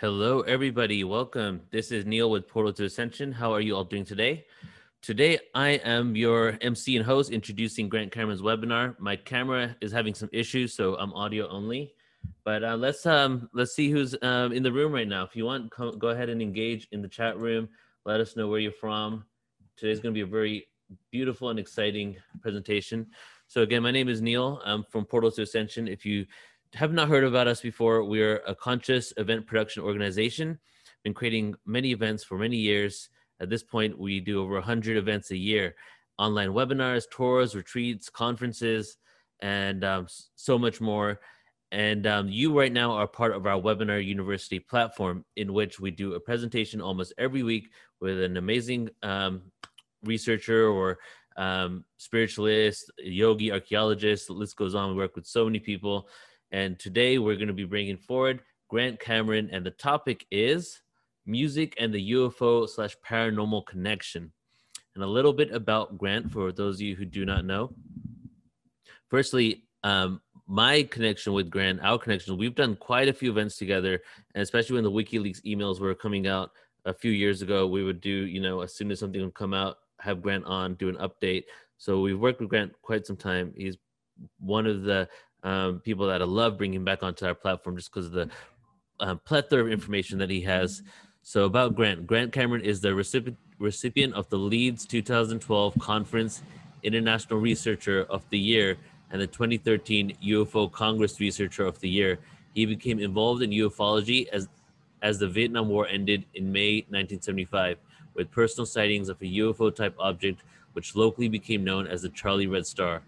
Hello, everybody. Welcome. This is Neil with Portal to Ascension. How are you all doing today? Today, I am your MC and host introducing Grant Cameron's webinar. My camera is having some issues, so I'm audio only. But let's see who's in the room right now. If you want, go ahead and engage in the chat room. Let us know where you're from. Today's going to be a very beautiful and exciting presentation. So again, my name is Neil. I'm from Portal to Ascension. If you have not heard about us before, we're a conscious event production organization. Been creating many events for many years. At this point, we do over 100 events a year, online webinars, tours, retreats, conferences, and so much more. And you right now are part of our Webinar University platform, in which we do a presentation almost every week with an amazing researcher or spiritualist, yogi, archaeologist. The list goes on. We work with so many people. And today we're going to be bringing forward Grant Cameron, and the topic is music and the UFO/paranormal connection. And a little bit about Grant for those of you who do not know. Firstly, my connection with Grant, our connection, we've done quite a few events together, and especially when the WikiLeaks emails were coming out a few years ago, we would do, as soon as something would come out, have Grant on, do an update. So we've worked with Grant quite some time. He's one of the people that I love bringing back onto our platform just because of the plethora of information that he has. So about Grant Cameron is the recipient of the Leeds 2012 Conference International Researcher of the Year and the 2013 UFO Congress Researcher of the Year. He became involved in ufology as the Vietnam War ended in May 1975 with personal sightings of a UFO-type object which locally became known as the Charlie Red Star.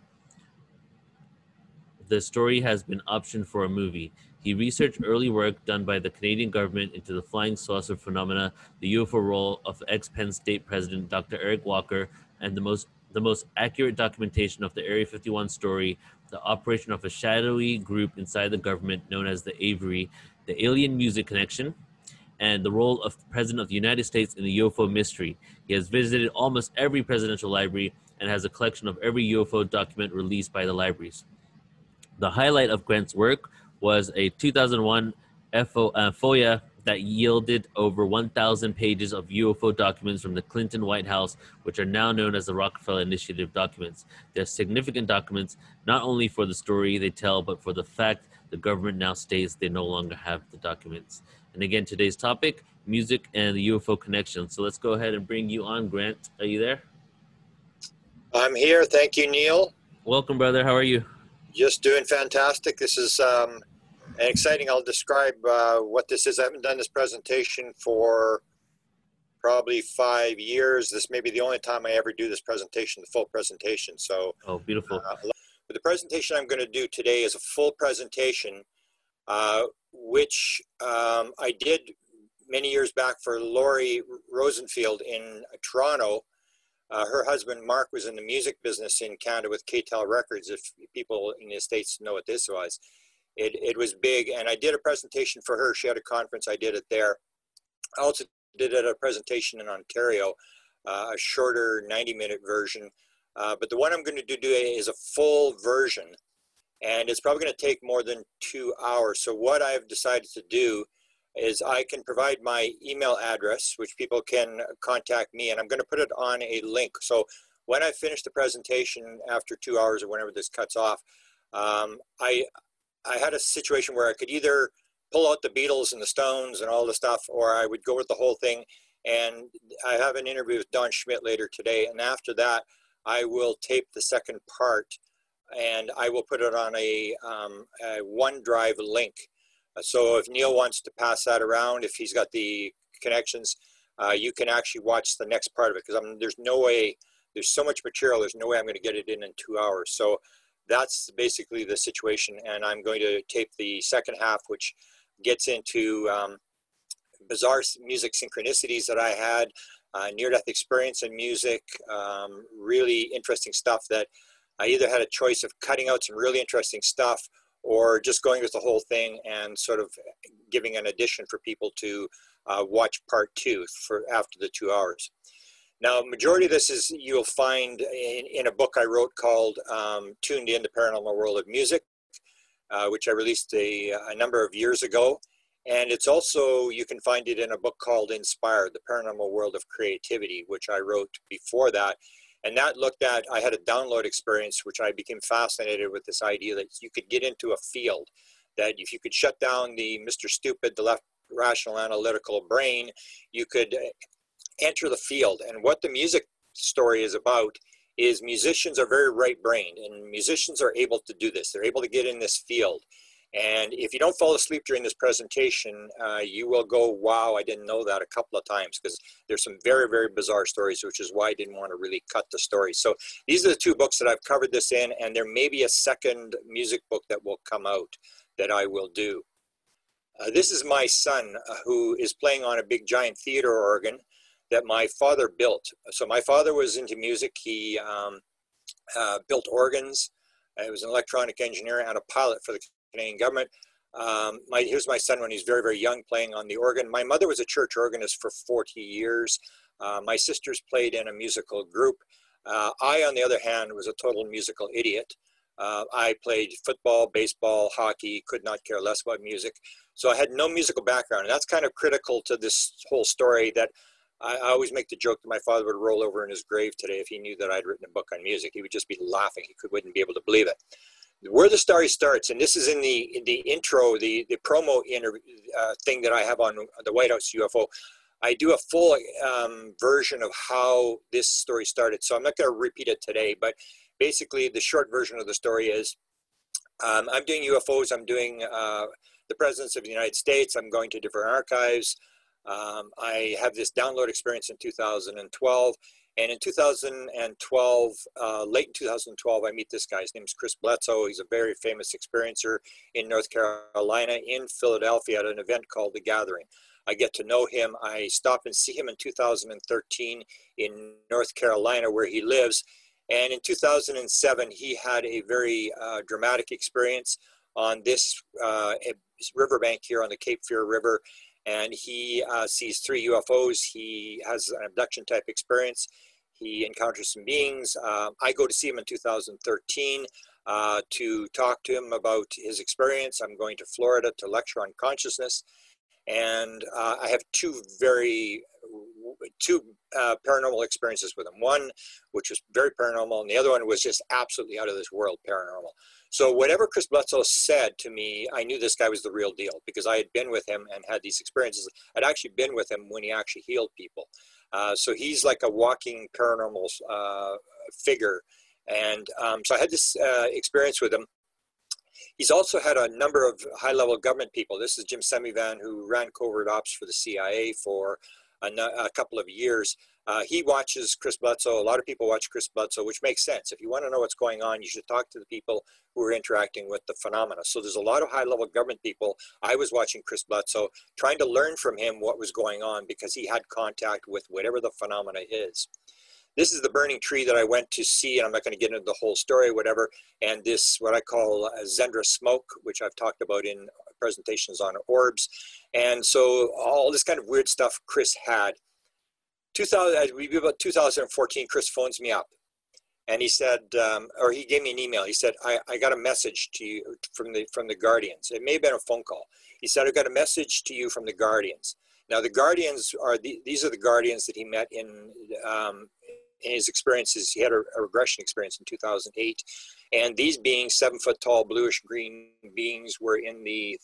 The story has been optioned for a movie. He researched early work done by the Canadian government into the flying saucer phenomena, the UFO role of ex-Penn State President Dr. Eric Walker, and the most accurate documentation of the Area 51 story, the operation of a shadowy group inside the government known as the Avery, the alien music connection, and the role of the President of the United States in the UFO mystery. He has visited almost every presidential library and has a collection of every UFO document released by the libraries. The highlight of Grant's work was a 2001 FOIA that yielded over 1,000 pages of UFO documents from the Clinton White House, which are now known as the Rockefeller Initiative documents. They're significant documents, not only for the story they tell, but for the fact the government now states they no longer have the documents. And again, today's topic, music and the UFO connection. So let's go ahead and bring you on, Grant. Are you there? I'm here. Thank you, Neil. Welcome, brother. How are you? Just doing fantastic. This is exciting. I'll describe what this is. I haven't done this presentation for probably 5 years. This may be the only time I ever do this presentation, the full presentation. So, oh, beautiful. But the presentation I'm going to do today is a full presentation, which I did many years back for Laurie Rosenfield in Toronto. Her husband, Mark, was in the music business in Canada with KTEL Records. If people in the States know what this was, it was big. And I did a presentation for her. She had a conference. I did it there. I also did a presentation in Ontario, a shorter 90-minute version. But the one I'm going to do today is a full version. And it's probably going to take more than 2 hours. So what I've decided to do is I can provide my email address, which people can contact me, and I'm going to put it on a link. So when I finish the presentation after 2 hours or whenever this cuts off, I had a situation where I could either pull out the Beatles and the Stones and all the stuff, or I would go with the whole thing. And I have an interview with Don Schmidt later today, and after that, I will tape the second part, and I will put it on a OneDrive link. So if Neil wants to pass that around, if he's got the connections, you can actually watch the next part of it, because there's no way, there's so much material, there's no way I'm going to get it in 2 hours. So that's basically the situation, and I'm going to tape the second half, which gets into bizarre music synchronicities that I had, near-death experience in music, really interesting stuff that I either had a choice of cutting out some really interesting stuff or just going with the whole thing and sort of giving an addition for people to watch part 2 for after the 2 hours. Now, majority of this is you'll find in a book I wrote called Tuned In, the Paranormal World of Music, which I released a number of years ago. And it's also, you can find it in a book called Inspired, The Paranormal World of Creativity, which I wrote before that. And that looked at, I had a download experience, which I became fascinated with this idea that you could get into a field, that if you could shut down the Mr. Stupid, the left rational analytical brain, you could enter the field. And what the music story is about is musicians are very right-brained, and musicians are able to do this. They're able to get in this field. And if you don't fall asleep during this presentation, you will go, wow, I didn't know that, a couple of times, because there's some very, very bizarre stories, which is why I didn't want to really cut the story. So these are the two books that I've covered this in, and there may be a second music book that will come out that I will do. This is my son who is playing on a big giant theater organ that my father built. So my father was into music. He built organs. He was an electronic engineer and a pilot for the Canadian government. Here's my son when he's very, very young playing on the organ. My mother was a church organist for 40 years. My sisters played in a musical group. I, on the other hand, was a total musical idiot. I played football, baseball, hockey, could not care less about music. So I had no musical background. And that's kind of critical to this whole story, that I always make the joke that my father would roll over in his grave today if he knew that I'd written a book on music. He would just be laughing. He wouldn't be able to believe it. Where the story starts, and this is in the intro, the promo thing that I have on the White House UFO, I do a full version of how this story started. So I'm not going to repeat it today, but basically the short version of the story is I'm doing UFOs, I'm doing the presidents of the United States, I'm going to different archives. I have this download experience in 2012. And in 2012, late in 2012, I meet this guy. His name is Chris Bledsoe. He's a very famous experiencer in North Carolina, in Philadelphia, at an event called The Gathering. I get to know him. I stop and see him in 2013 in North Carolina, where he lives. And in 2007, he had a very dramatic experience on this riverbank here on the Cape Fear River. And he sees 3 UFOs. He has an abduction type experience. He encounters some beings. I go to see him in 2013 to talk to him about his experience. I'm going to Florida to lecture on consciousness. And I have two paranormal experiences with him. One, which was very paranormal, and the other one was just absolutely out of this world paranormal. So whatever Chris Bledsoe said to me, I knew this guy was the real deal, because I had been with him and had these experiences. I'd actually been with him when he actually healed people. So he's like a walking paranormal figure. And so I had this experience with him. He's also had a number of high-level government people. This is Jim Semivan, who ran covert ops for the CIA for a couple of years. He watches Chris Bledsoe. A lot of people watch Chris Bledsoe, which makes sense. If you want to know what's going on, you should talk to the people who are interacting with the phenomena. So there's a lot of high-level government people. I was watching Chris Bledsoe, trying to learn from him what was going on, because he had contact with whatever the phenomena is. This is the burning tree that I went to see, and I'm not going to get into the whole story, whatever. And this, what I call Zendra smoke, which I've talked about in presentations on orbs. And so all this kind of weird stuff Chris had. About 2014, Chris phones me up, and he said, or he gave me an email. He said, I got a message to you from the Guardians. It may have been a phone call. He said, I got a message to you from the Guardians. Now the Guardians are these are the Guardians that he met in his experiences. He had a regression experience in 2008, and these beings, 7 foot tall, bluish green beings, were in the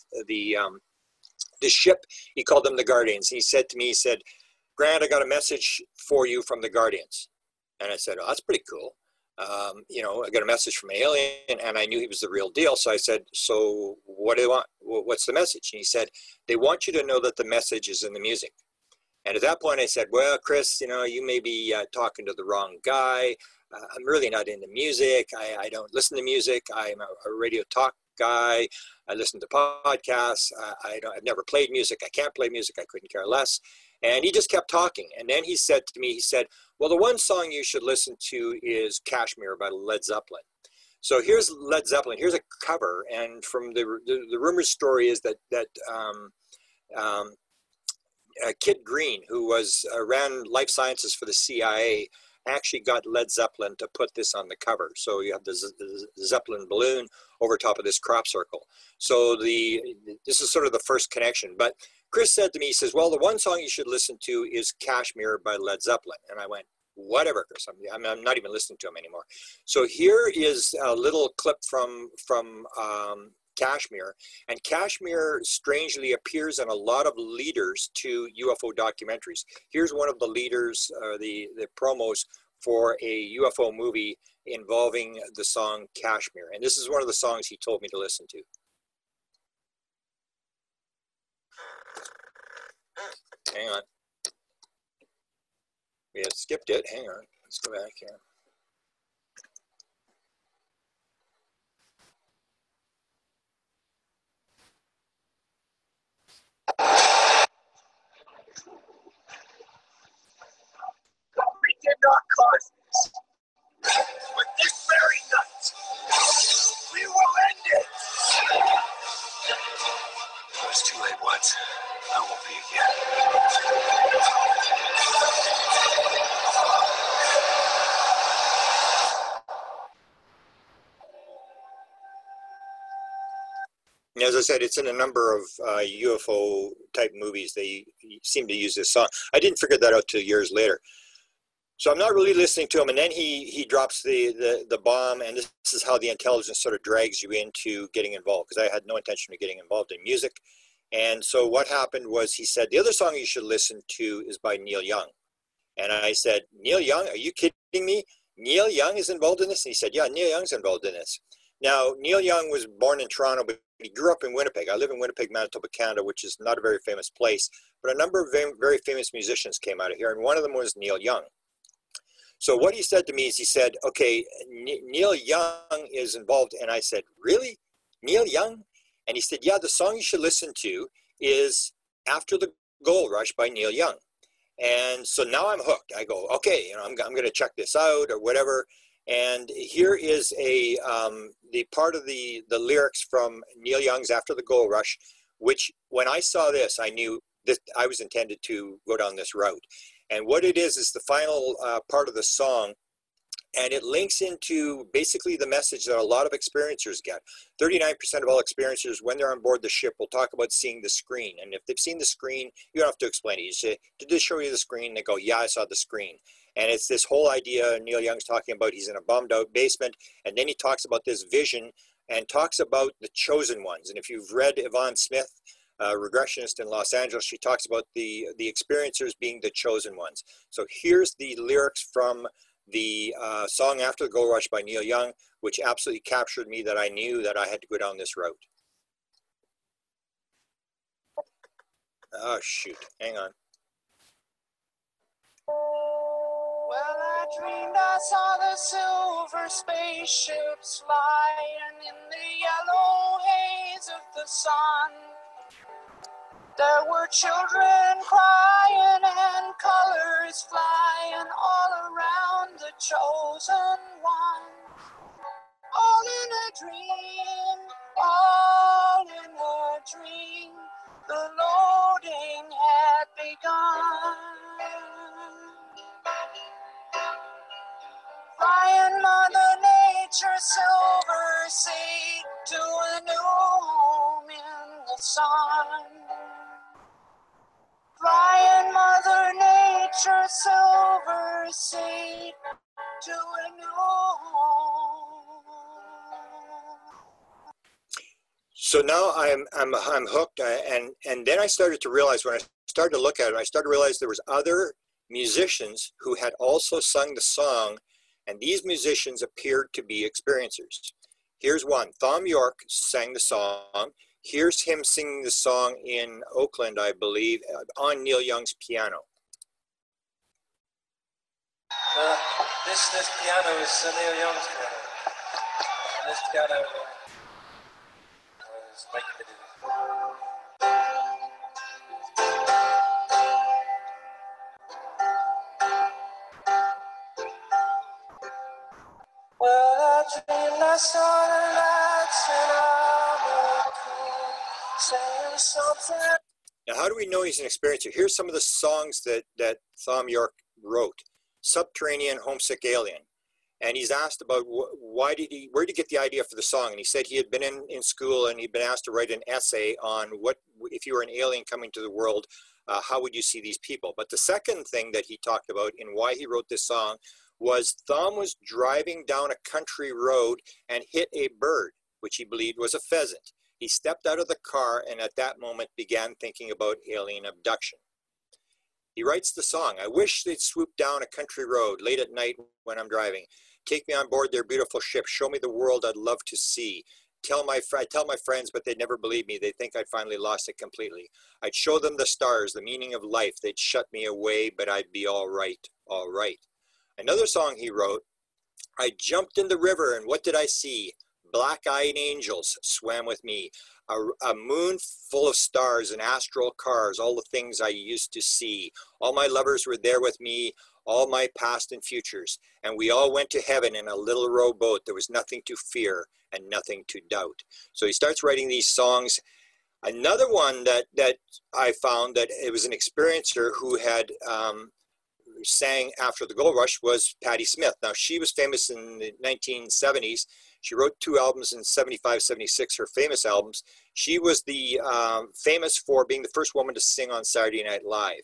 ship. He called them the Guardians. He said to me, he said, Grant, I got a message for you from the Guardians. And I said, oh, that's pretty cool. You know, I got a message from an alien, and I knew he was the real deal. So I said, so what do they want? What's the message? And he said, they want you to know that the message is in the music. And at that point I said, well, Chris, you know, you may be talking to the wrong guy. I'm really not into music. I don't listen to music. I'm a radio talk guy. I listen to podcasts. I've never played music. I can't play music. I couldn't care less. And he just kept talking. And then he said to me, he said, well, the one song you should listen to is Kashmir by Led Zeppelin. So here's Led Zeppelin. Here's a cover. And from the rumored story is that Kit Green, who ran life sciences for the CIA, actually got Led Zeppelin to put this on the cover. So you have the Zeppelin balloon over top of this crop circle. So this is sort of the first connection. But Chris said to me, he says, well, the one song you should listen to is Kashmir by Led Zeppelin. And I went, whatever, Chris, I'm not even listening to him anymore. So here is a little clip from Kashmir, and Kashmir strangely appears in a lot of leaders to UFO documentaries. Here's one of the leaders, the promos for a UFO movie involving the song Kashmir, and this is one of the songs he told me to listen to. Hang on. We had skipped it. Hang on. Let's go back here. We did not cause this. But this very night, we will end it. It was too late once. I won't be again. And as I said, it's in a number of UFO type movies. They seem to use this song. I didn't figure that out till years later. So I'm not really listening to him. And then he drops the bomb, and this is how the intelligence sort of drags you into getting involved, because I had no intention of getting involved in music. And so what happened was he said, the other song you should listen to is by Neil Young. And I said, Neil Young, are you kidding me? Neil Young is involved in this? And he said, yeah, Neil Young's involved in this. Now, Neil Young was born in Toronto, but he grew up in Winnipeg. I live in Winnipeg, Manitoba, Canada, which is not a very famous place, but a number of very famous musicians came out of here, and one of them was Neil Young. So what he said to me is he said, okay, Neil Young is involved. And I said, really? Neil Young? And he said, yeah, the song you should listen to is After the Gold Rush by Neil Young. And so now I'm hooked. I go, okay, I'm going to check this out or whatever. And here is the part of the lyrics from Neil Young's After the Gold Rush, which when I saw this, I knew that I was intended to go down this route. And what it is the final part of the song, and it links into basically the message that a lot of experiencers get. 39% of all experiencers, when they're on board the ship, will talk about seeing the screen. And if they've seen the screen, you don't have to explain it. You say, did they show you the screen? They go, yeah, I saw the screen. And it's this whole idea Neil Young's talking about. He's in a bombed out basement, and then he talks about this vision and talks about the chosen ones. And if you've read Yvonne Smith, regressionist in Los Angeles, she talks about the experiencers being the chosen ones. So here's the lyrics from the song After the Gold Rush by Neil Young, which absolutely captured me, that I knew that I had to go down this route. Oh, shoot. Hang on. Well, I dreamed I saw the silver spaceships flying in the yellow haze of the sun. There were children crying and colors flying all around the chosen one. All in a dream, all in a dream, the loading had begun. Flying Mother Nature's silver seed to a new home in the sun. Flying Mother Nature's silver seed to a new home. So now I'm hooked, and then I started to realize, when I started to look at it, I started to realize there was other musicians who had also sung the song, and these musicians appeared to be experiencers. Here's one. Thom Yorke sang the song. Here's him singing the song in Oakland, I believe, on Neil Young's piano. This piano is Neil Young's piano. And this piano is making it. Well, I dreamed I saw the lights and I looked cool, saying something. Now, how do we know he's an experiencer? Here's some of the songs that Thom Yorke wrote. subterranean homesick alien. And he's asked about where did he get the idea for the song? And he said he had been in school and he'd been asked to write an essay on what, if you were an alien coming to the world, how would you see these people? But the second thing that he talked about in why he wrote this song was Thom was driving down a country road and hit a bird, which he believed was a pheasant. He stepped out of the car and at that moment began thinking about alien abduction. He writes the song, I wish they'd swoop down a country road late at night when I'm driving. Take me on board their beautiful ship. Show me the world I'd love to see. I tell my friends, but they'd never believe me. They'd think I'd finally lost it completely. I'd show them the stars, the meaning of life. They'd shut me away, but I'd be all right, all right. Another song he wrote, I jumped in the river and what did I see? Black-eyed angels swam with me. A moon full of stars and astral cars, all the things I used to see. All my lovers were there with me, all my past and futures. And we all went to heaven in a little rowboat. There was nothing to fear and nothing to doubt. So he starts writing these songs. Another one that I found that it was an experiencer who had sang after the gold rush was Patti Smith. Now she was famous in the 1970s. She wrote 2 albums in 75, 76, her famous albums. She was the famous for being the first woman to sing on Saturday Night Live.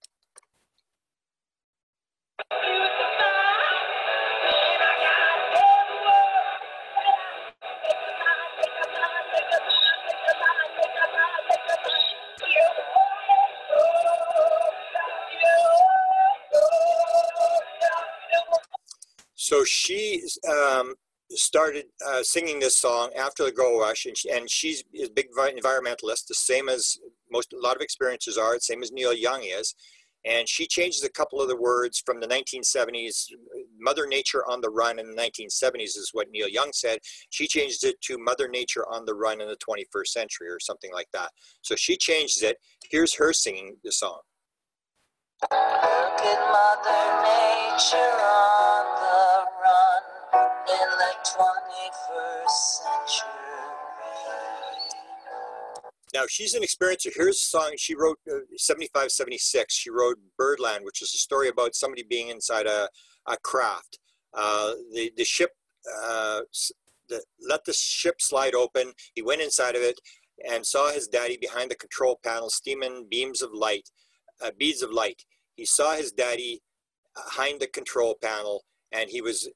So she started singing this song after the gold rush, and she's a big environmentalist, the same as a lot of experiencers are, the same as Neil Young is. And she changes a couple of the words from the 1970s. Mother Nature on the Run in the 1970s is what Neil Young said. She changed it to Mother Nature on the Run in the 21st century or something like that. So she changes it. Here's her singing the song. Look at Mother Nature on the run in the 21st century. Now, she's an experiencer. Here's a song she wrote 75, 76. She wrote Birdland, which is a story about somebody being inside a craft. The ship, let the ship slide open. He went inside of it and saw his daddy behind the control panel steaming beads of light. He saw his daddy behind the control panel, and he was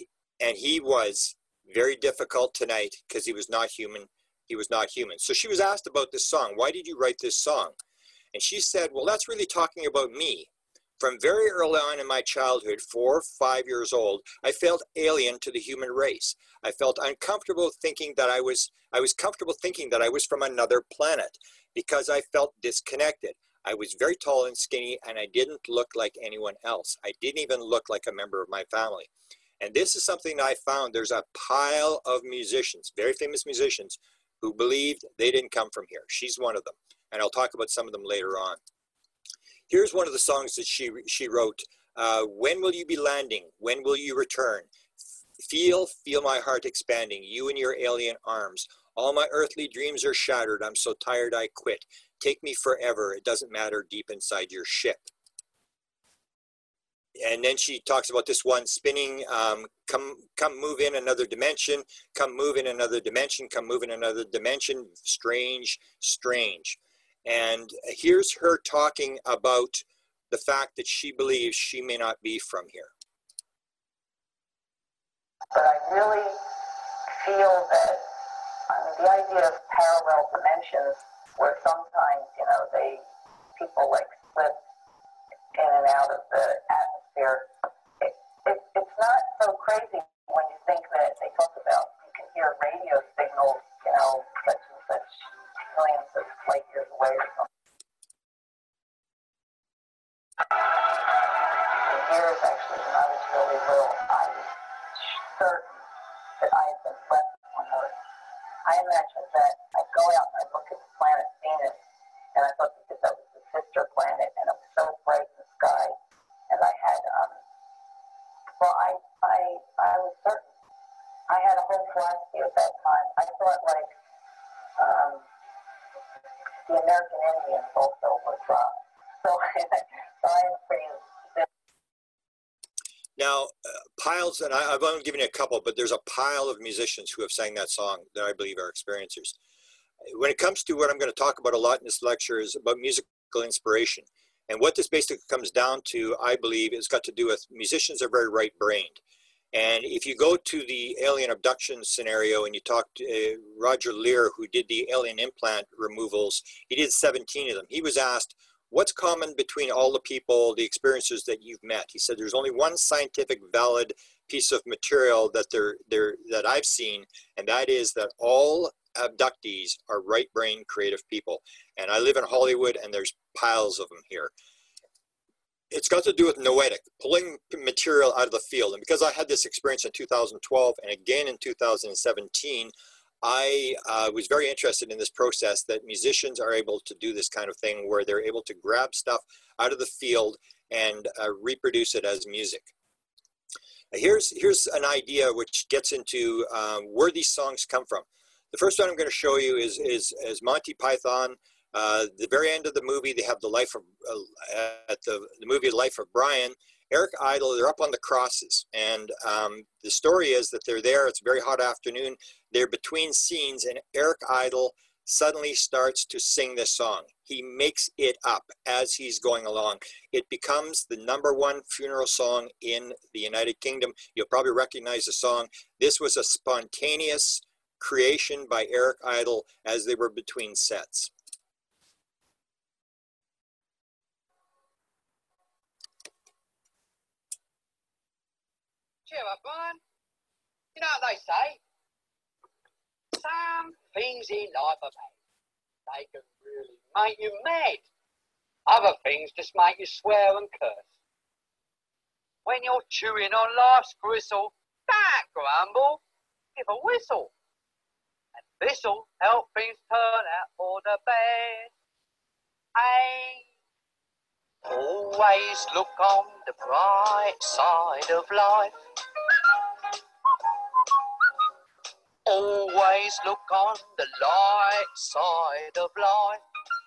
very difficult tonight because he was not human. He was not human. So she was asked about this song. Why did you write this song? And she said, well, that's really talking about me. From very early on in my childhood, 4 or 5 years old, I felt alien to the human race. I felt uncomfortable thinking that I was comfortable thinking that I was from another planet because I felt disconnected. I was very tall and skinny, and I didn't look like anyone else. I didn't even look like a member of my family. And this is something I found. There's a pile of musicians, very famous musicians, who believed they didn't come from here. She's one of them. And I'll talk about some of them later on. Here's one of the songs that she wrote. When will you be landing? When will you return? Feel my heart expanding, you and your alien arms. All my earthly dreams are shattered. I'm so tired I quit. Take me forever. It doesn't matter deep inside your ship. And then she talks about this one spinning, come move in another dimension, come move in another dimension, come move in another dimension, strange, strange. And here's her talking about the fact that she believes she may not be from here. But I really feel that the idea of parallel dimensions where sometimes, people like slip in and out of the atmosphere, it's not so crazy when you think that they talk about you can hear radio signals, such and such millions of light years away or something. And years actually, when I was really little, I was certain that I had been left on Earth. I imagined that I'd go out and I'd look at the planet Venus, and I thought that was the sister planet, and it was so bright in the sky. And I had, I was certain. I had a whole philosophy at that time. I thought the American Indians also were from. So I am pretty. Now, piles, and I've only given you a couple, but there's a pile of musicians who have sang that song that I believe are experiencers. When it comes to what I'm going to talk about a lot in this lecture is about musical inspiration. And what this basically comes down to, I believe, is got to do with musicians are very right-brained. And if you go to the alien abduction scenario and you talk to Roger Lear, who did the alien implant removals, he did 17 of them. He was asked, what's common between all the people, the experiencers that you've met? He said, there's only one scientific valid piece of material that I've seen, and that is that all abductees are right-brained creative people. And I live in Hollywood, and there's piles of them here. It's got to do with noetic, pulling material out of the field. And because I had this experience in 2012 and again in 2017, I was very interested in this process that musicians are able to do this kind of thing where they're able to grab stuff out of the field and reproduce it as music. Here's an idea which gets into where these songs come from. The first one I'm going to show you is Monty Python. The very end of the movie, they have the life of the movie Life of Brian. Eric Idle, they're up on the crosses, and the story is that they're there. It's a very hot afternoon. They're between scenes, and Eric Idle suddenly starts to sing this song. He makes it up as he's going along. It becomes the #1 funeral song in the United Kingdom. You'll probably recognize the song. This was a spontaneous creation by Eric Idle as they were between sets. Cheer up, Brian. You know what they say? Some things in life are bad. They can really make you mad. Other things just make you swear and curse. When you're chewing on life's gristle, don't grumble, give a whistle. And this'll help things turn out for the best. Hey. Always look on the bright side of life. Always look on the light side of life.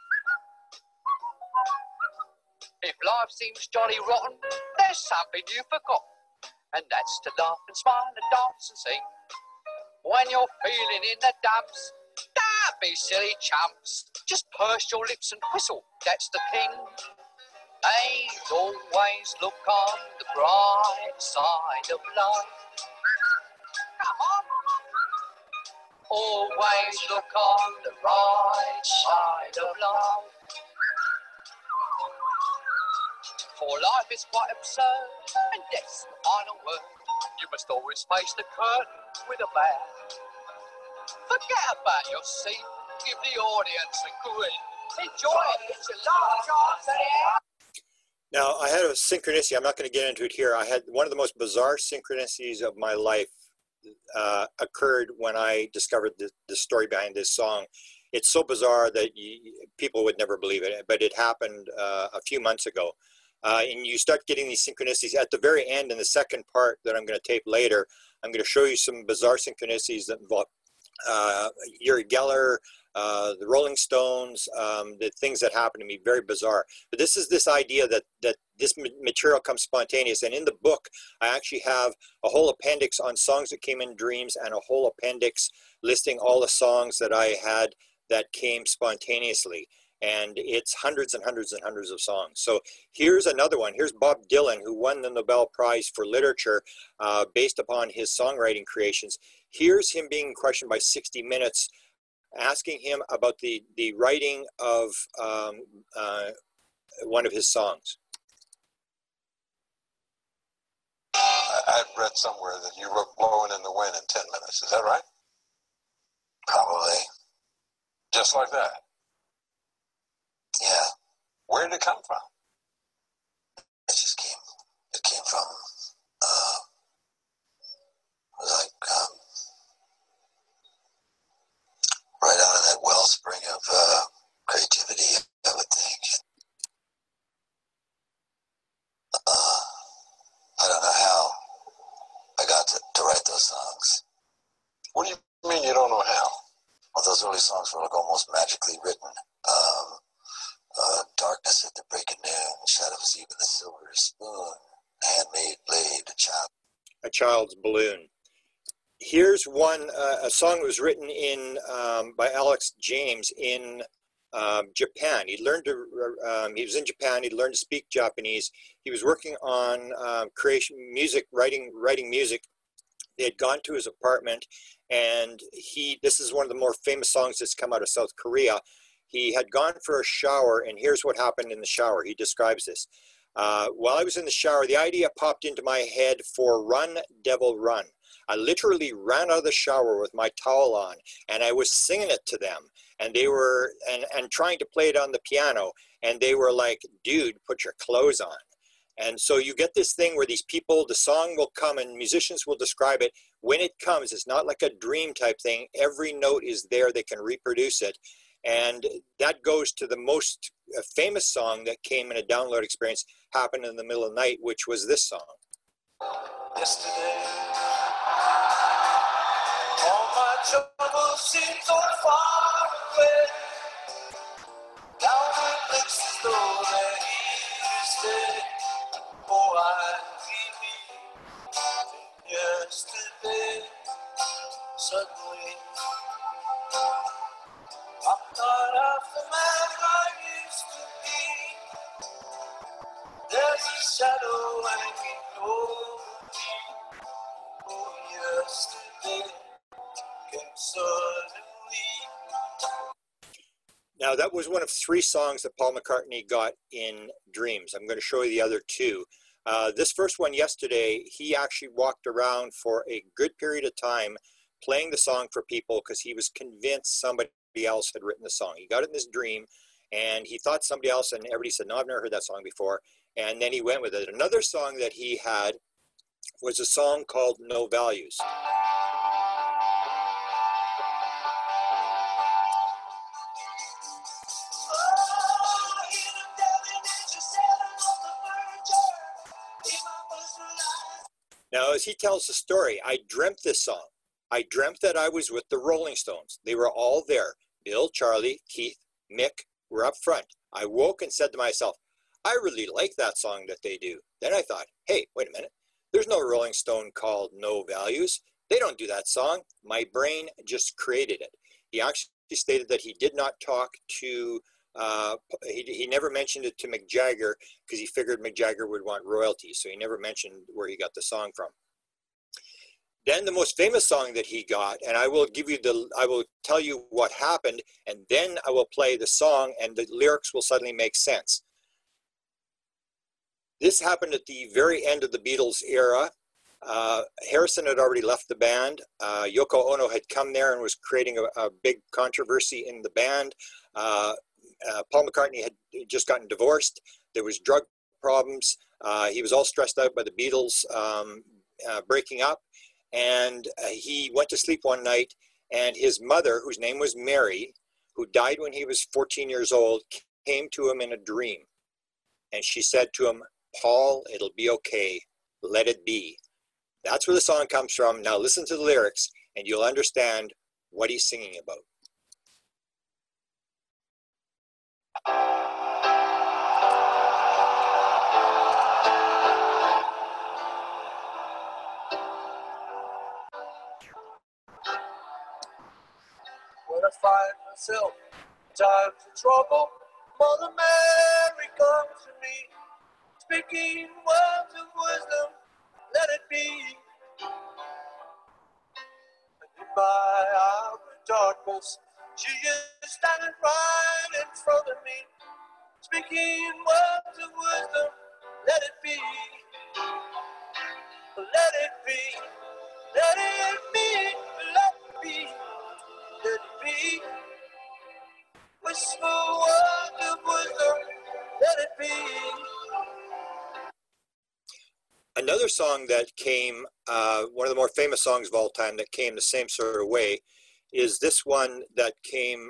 If life seems jolly rotten, there's something you forgot, and that's to laugh and smile and dance and sing. When you're feeling in the dumps, don't be silly chumps. Just purse your lips and whistle, that's the thing. Hey, always look on the bright side of life. Come on. Always look on the right side of life. For life is quite absurd, and death's the final word. You must always face the curtain with a bow. Forget about your seat, give the audience a grin. Enjoy it, it's a long chance anyhow. Now, I had a synchronicity. I'm not going to get into it here. I had one of the most bizarre synchronicities of my life occurred when I discovered the story behind this song. It's so bizarre that people would never believe it, but it happened a few months ago. And you start getting these synchronicities at the very end in the second part that I'm going to tape later. I'm going to show you some bizarre synchronicities that involve Uri Geller, the Rolling Stones, the things that happen to me, very bizarre. But this is this idea that this material comes spontaneous. And in the book, I actually have a whole appendix on songs that came in dreams and a whole appendix listing all the songs that I had that came spontaneously. And it's hundreds and hundreds and hundreds of songs. So here's another one. Here's Bob Dylan, who won the Nobel Prize for Literature based upon his songwriting creations. Here's him being questioned by 60 Minutes, asking him about the writing of one of his songs. I've read somewhere that you wrote Blowing in the Wind in 10 minutes. Is that right? Probably. Just like that? Yeah. Where did it come from? It came from, it was like, right out of that wellspring of creativity, I would think. I don't know how I got to write those songs. What do you mean you don't know how? Well, those early songs were like almost magically written. Darkness at the break of noon, shadows even the silver spoon, handmade blade, a Child's Balloon. Here's one, a song that was written in by Alex James in Japan. He learned to, he was in Japan, he learned to speak Japanese. He was working on writing music. They had gone to his apartment, and this is one of the more famous songs that's come out of South Korea. He had gone for a shower, and here's what happened in the shower. He describes this. While I was in the shower, the idea popped into my head for Run, Devil, Run. I literally ran out of the shower with my towel on, and I was singing it to them, and they were, and trying to play it on the piano, and they were like, dude, put your clothes on. And so you get this thing where these people, the song will come and musicians will describe it. When it comes, it's not like a dream type thing. Every note is there, they can reproduce it. And that goes to the most famous song that came in a download experience, happened in the middle of the night, which was this song. Yesterday, all my troubles seem so far away. Now it looks as though they're here to stay. Oh, I feel yesterday. Suddenly, I'm not half the man I used to be. There's a shadow hanging over me. Oh, yesterday came suddenly. Now, that was one of 3 songs that Paul McCartney got in Dreams. I'm going to show you the other 2. This first one, Yesterday, he actually walked around for a good period of time playing the song for people because he was convinced somebody else had written the song. He got it in this dream, and he thought somebody else, and everybody said, no, I've never heard that song before. And then he went with it. Another song that he had was a song called No Values. Now, as he tells the story, I dreamt this song. I dreamt that I was with the Rolling Stones. They were all there. Bill, Charlie, Keith, Mick were up front. I woke and said to myself, I really like that song that they do. Then I thought, hey, wait a minute. There's no Rolling Stone called No Values. They don't do that song. My brain just created it. He actually stated that he did not talk to, he never mentioned it to Mick Jagger because he figured Mick Jagger would want royalties. So he never mentioned where he got the song from. Then the most famous song that he got, and I will tell you what happened, and then I will play the song and the lyrics will suddenly make sense. This happened at the very end of the Beatles era. Harrison had already left the band. Yoko Ono had come there and was creating a big controversy in the band. Paul McCartney had just gotten divorced. There was drug problems. He was all stressed out by the Beatles breaking up. And he went to sleep one night, and his mother, whose name was Mary, who died when he was 14 years old, came to him in a dream. And she said to him, Paul, it'll be okay. Let it be. That's where the song comes from. Now listen to the lyrics, and you'll understand what he's singing about. When I find myself in times of trouble, Mother Mary comes to me, speaking words of wisdom, let it be. And in my hour of darkness, she is standing right in front of me, speaking words of wisdom, let it be. Let it be, let it be, let it be. Let it be. Whisper words of wisdom, let it be. Another song that came, one of the more famous songs of all time that came the same sort of way, is this one that came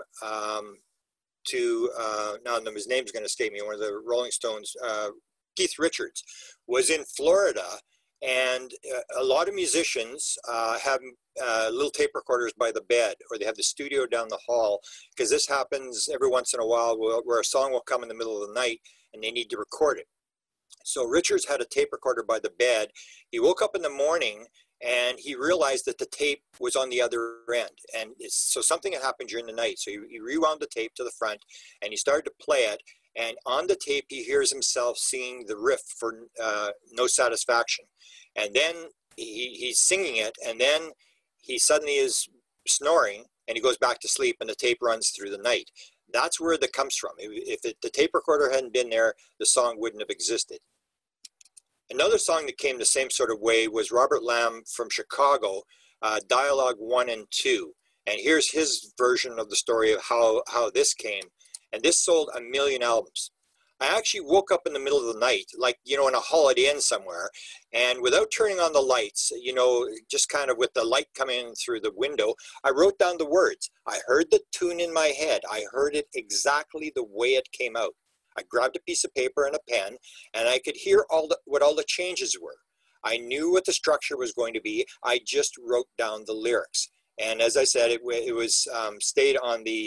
now his name's going to escape me, one of the Rolling Stones, Keith Richards, was in Florida. And a lot of musicians have little tape recorders by the bed, or they have the studio down the hall, because this happens every once in a while where a song will come in the middle of the night and they need to record it. So Richards had a tape recorder by the bed. He woke up in the morning and he realized that the tape was on the other end. And so something had happened during the night. So he rewound the tape to the front and he started to play it. And on the tape, he hears himself singing the riff for No Satisfaction. And then he's singing it, and then he suddenly is snoring, and he goes back to sleep, and the tape runs through the night. That's where that comes from. If the tape recorder hadn't been there, the song wouldn't have existed. Another song that came the same sort of way was Robert Lamb from Chicago, Dialogue 1 and 2. And here's his version of the story of how this came. And this sold 1 million albums. I actually woke up in the middle of the night, like, you know, in a Holiday Inn somewhere, and without turning on the lights, you know, just kind of with the light coming in through the window, I wrote down the words. I heard the tune in my head. I heard it exactly the way it came out. I grabbed a piece of paper and a pen, and I could hear what all the changes were. I knew what the structure was going to be. I just wrote down the lyrics. And as I said, it was stayed on the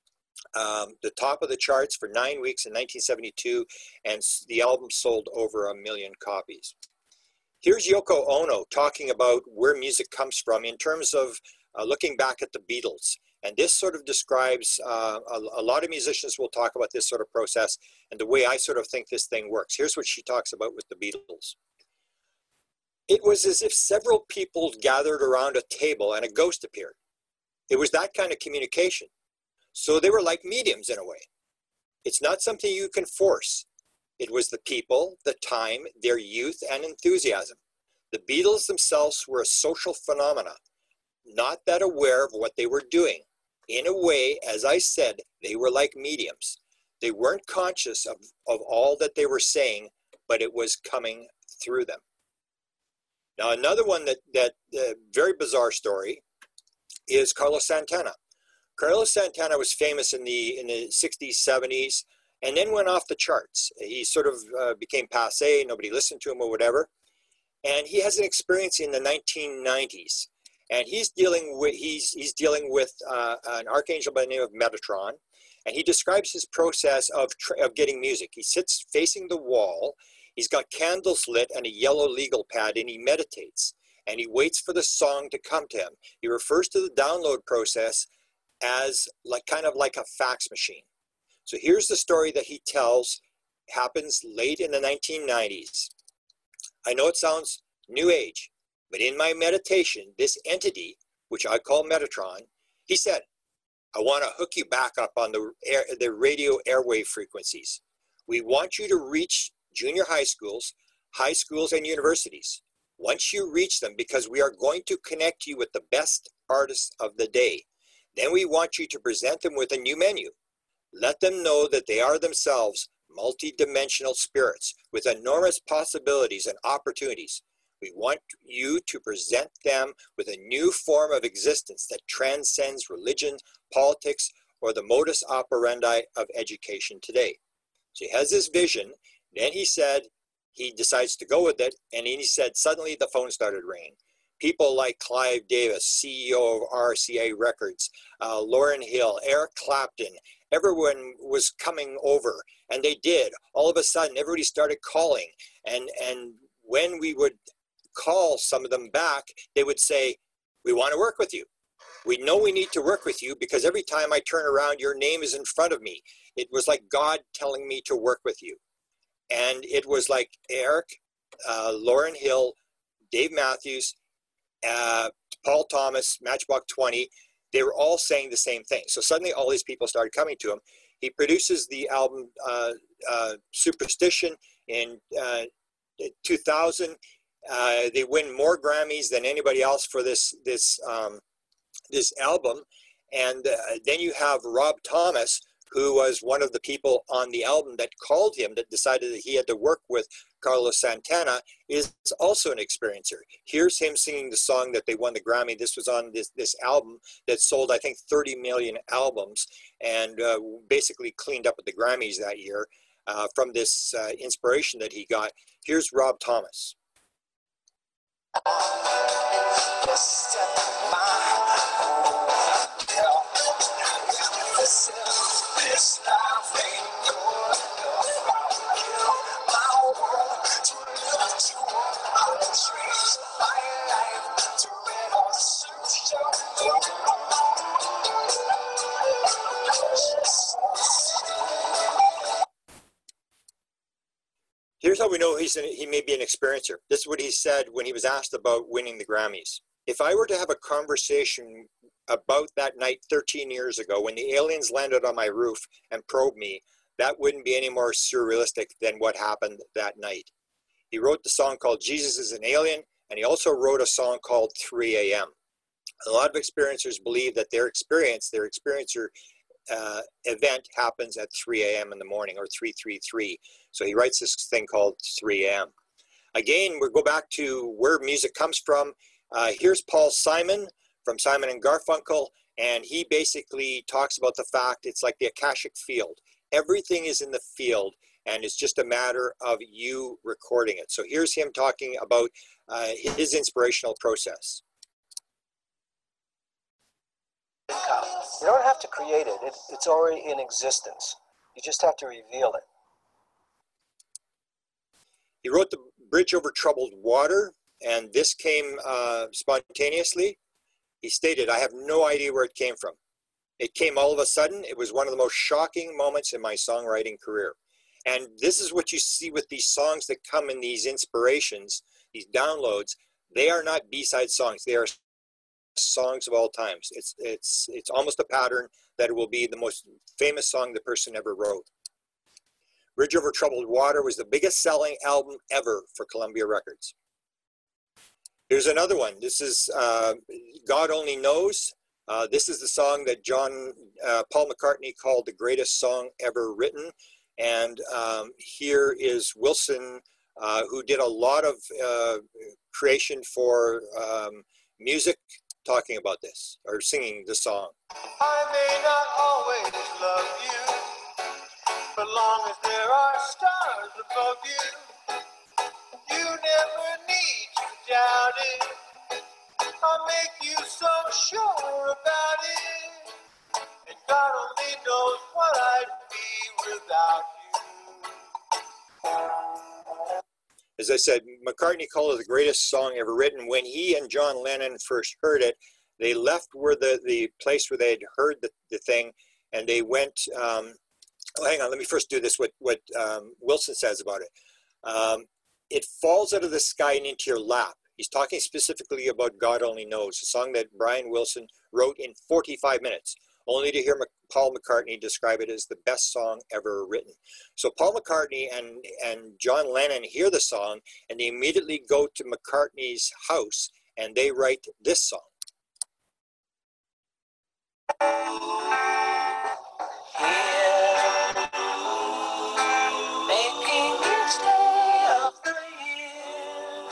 top of the charts for 9 weeks in 1972, and the album sold over 1 million copies. Here's Yoko Ono talking about where music comes from in terms of looking back at the Beatles. And this sort of describes, a lot of musicians will talk about this sort of process and the way I sort of think this thing works. Here's what she talks about with the Beatles. It was as if several people gathered around a table and a ghost appeared. It was that kind of communication. So they were like mediums in a way. It's not something you can force. It was the people, the time, their youth and enthusiasm. The Beatles themselves were a social phenomena, not that aware of what they were doing. In a way, as I said, they were like mediums. They weren't conscious of all that they were saying, but it was coming through them. Now, another one that very bizarre story is Carlos Santana. Carlos Santana was famous in the 60s, 70s, and then went off the charts. He sort of became passé, nobody listened to him or whatever. And he has an experience in the 1990s. And he's dealing with an archangel by the name of Metatron. And he describes his process of getting music. He sits facing the wall. He's got candles lit and a yellow legal pad, and he meditates. And he waits for the song to come to him. He refers to the download process as kind of like a fax machine. So here's the story that he tells, happens late in the 1990s. I know it sounds new age, but in my meditation, this entity, which I call Metatron, he said, I want to hook you back up on the radio airwave frequencies. We want you to reach junior high schools and universities. Once you reach them, because we are going to connect you with the best artists of the day, then we want you to present them with a new menu. Let them know that they are themselves multi-dimensional spirits with enormous possibilities and opportunities. We want you to present them with a new form of existence that transcends religion, politics, or the modus operandi of education today. So he has this vision. Then he said, he decides to go with it. And then he said, suddenly the phone started ringing. People like Clive Davis, CEO of RCA Records, Lauryn Hill, Eric Clapton, everyone was coming over, and they did. All of a sudden, everybody started calling, and when we would call some of them back, they would say, we want to work with you. We know we need to work with you because every time I turn around, your name is in front of me. It was like God telling me to work with you. And it was like Eric, Lauryn Hill, Dave Matthews, Paul Thomas, Matchbox 20, they were all saying the same thing. So suddenly all these people started coming to him. He produces the album Superstition in 2000. They win more Grammys than anybody else for this album. And then you have Rob Thomas, who was one of the people on the album that called him, that decided that he had to work with Carlos Santana, is also an experiencer. Here's him singing the song that they won the Grammy. This was on this album that sold, I think, 30 million albums, and basically cleaned up at the Grammys that year from this inspiration that he got. Here's Rob Thomas. This life ain't good enough. My world Here's how we know he may be an experiencer. This is what he said when he was asked about winning the Grammys. If I were to have a conversation about that night 13 years ago when the aliens landed on my roof and probed me, that wouldn't be any more surrealistic than what happened that night. He wrote the song called Jesus is an Alien, and he also wrote a song called 3 a.m. A lot of experiencers believe that their experiencer event happens at 3 a.m. in the morning, or 333. So he writes this thing called 3 a.m. Again, we'll go back to where music comes from. Here's Paul Simon from Simon and Garfunkel, and he basically talks about the fact it's like the Akashic field. Everything is in the field, and it's just a matter of you recording it. So here's him talking about his inspirational process. You don't have to create it. It's already in existence. You just have to reveal it. He wrote The Bridge Over Troubled Water, and this came spontaneously. He stated, I have no idea where it came from. It came all of a sudden. It was one of the most shocking moments in my songwriting career. And this is what you see with these songs that come in these inspirations, these downloads. They are not B-side songs. They are songs of all times. It's almost a pattern that it will be the most famous song the person ever wrote. Bridge Over Troubled Water was the biggest selling album ever for Columbia Records. Here's another one. This is God Only Knows. This is the song that Paul McCartney called the greatest song ever written. And here is Wilson, who did a lot of creation for music, talking about this, or singing the song. I may not always love you, but long as there are stars above you, you never need to doubt it. I'll make you so sure about it, and God only knows what I'd be without you. As I said, McCartney called it the greatest song ever written. When he and John Lennon first heard it, they left where the place where they had heard the thing, and they went, oh, hang on, let me first do this, what Wilson says about it. It falls out of the sky and into your lap. He's talking specifically about God Only Knows, a song that Brian Wilson wrote in 45 minutes, only to hear Paul McCartney describe it as the best song ever written. So Paul McCartney and John Lennon hear the song, and they immediately go to McCartney's house, and they write this song. Making each day of the year,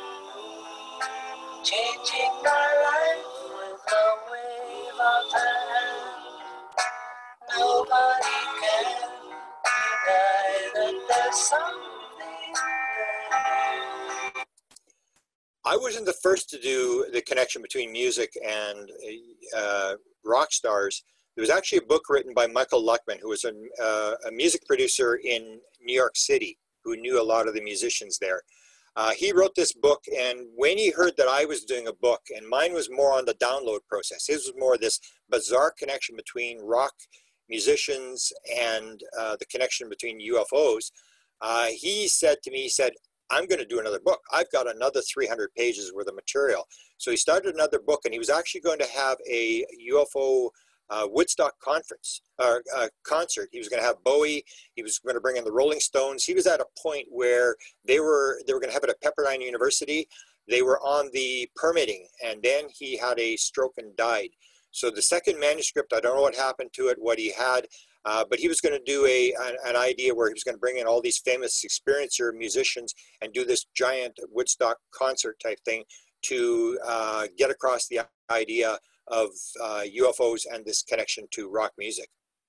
changing my life with a wave of the hand. Nobody can deny that there's something there. I wasn't the first to do the connection between music and rock stars. There was actually a book written by Michael Luckman, who was a music producer in New York City, who knew a lot of the musicians there. He wrote this book, and when he heard that I was doing a book, and mine was more on the download process, his was more this bizarre connection between rock musicians and the connection between UFOs, he said to me, he said, I'm going to do another book. I've got another 300 pages worth of material. So he started another book, and he was actually going to have a UFO Woodstock conference or concert. He was going to have Bowie. He was going to bring in the Rolling Stones. He was at a point where they were going to have it at Pepperdine University. They were on the permitting, and then he had a stroke and died. So the second manuscript, I don't know what happened to it, what he had, but he was going to do an idea where he was going to bring in all these famous experiencer musicians and do this giant Woodstock concert type thing to get across the idea of UFOs and this connection to rock music.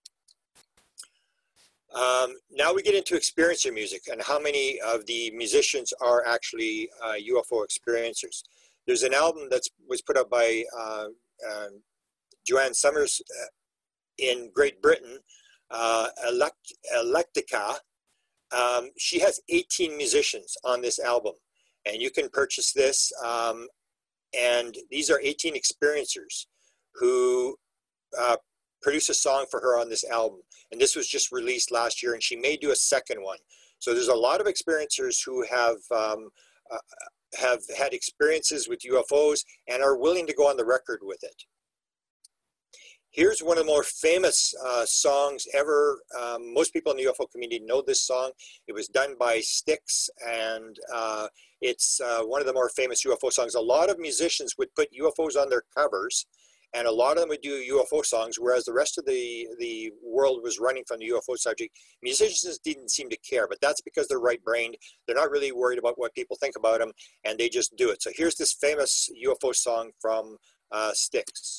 Now we get into experiencer music and how many of the musicians are actually UFO experiencers. There's an album that was put up by Joanne Summers in Great Britain, Electica. She has 18 musicians on this album, and you can purchase this. And these are 18 experiencers who produce a song for her on this album. And this was just released last year, and she may do a second one. So there's a lot of experiencers who have had experiences with UFOs and are willing to go on the record with it. Here's one of the more famous songs ever. Most people in the UFO community know this song. It was done by Styx, and it's one of the more famous UFO songs. A lot of musicians would put UFOs on their covers, and a lot of them would do UFO songs, whereas the rest of the world was running from the UFO subject. Musicians didn't seem to care, but that's because they're right-brained. They're not really worried about what people think about them, and they just do it. So here's this famous UFO song from Styx.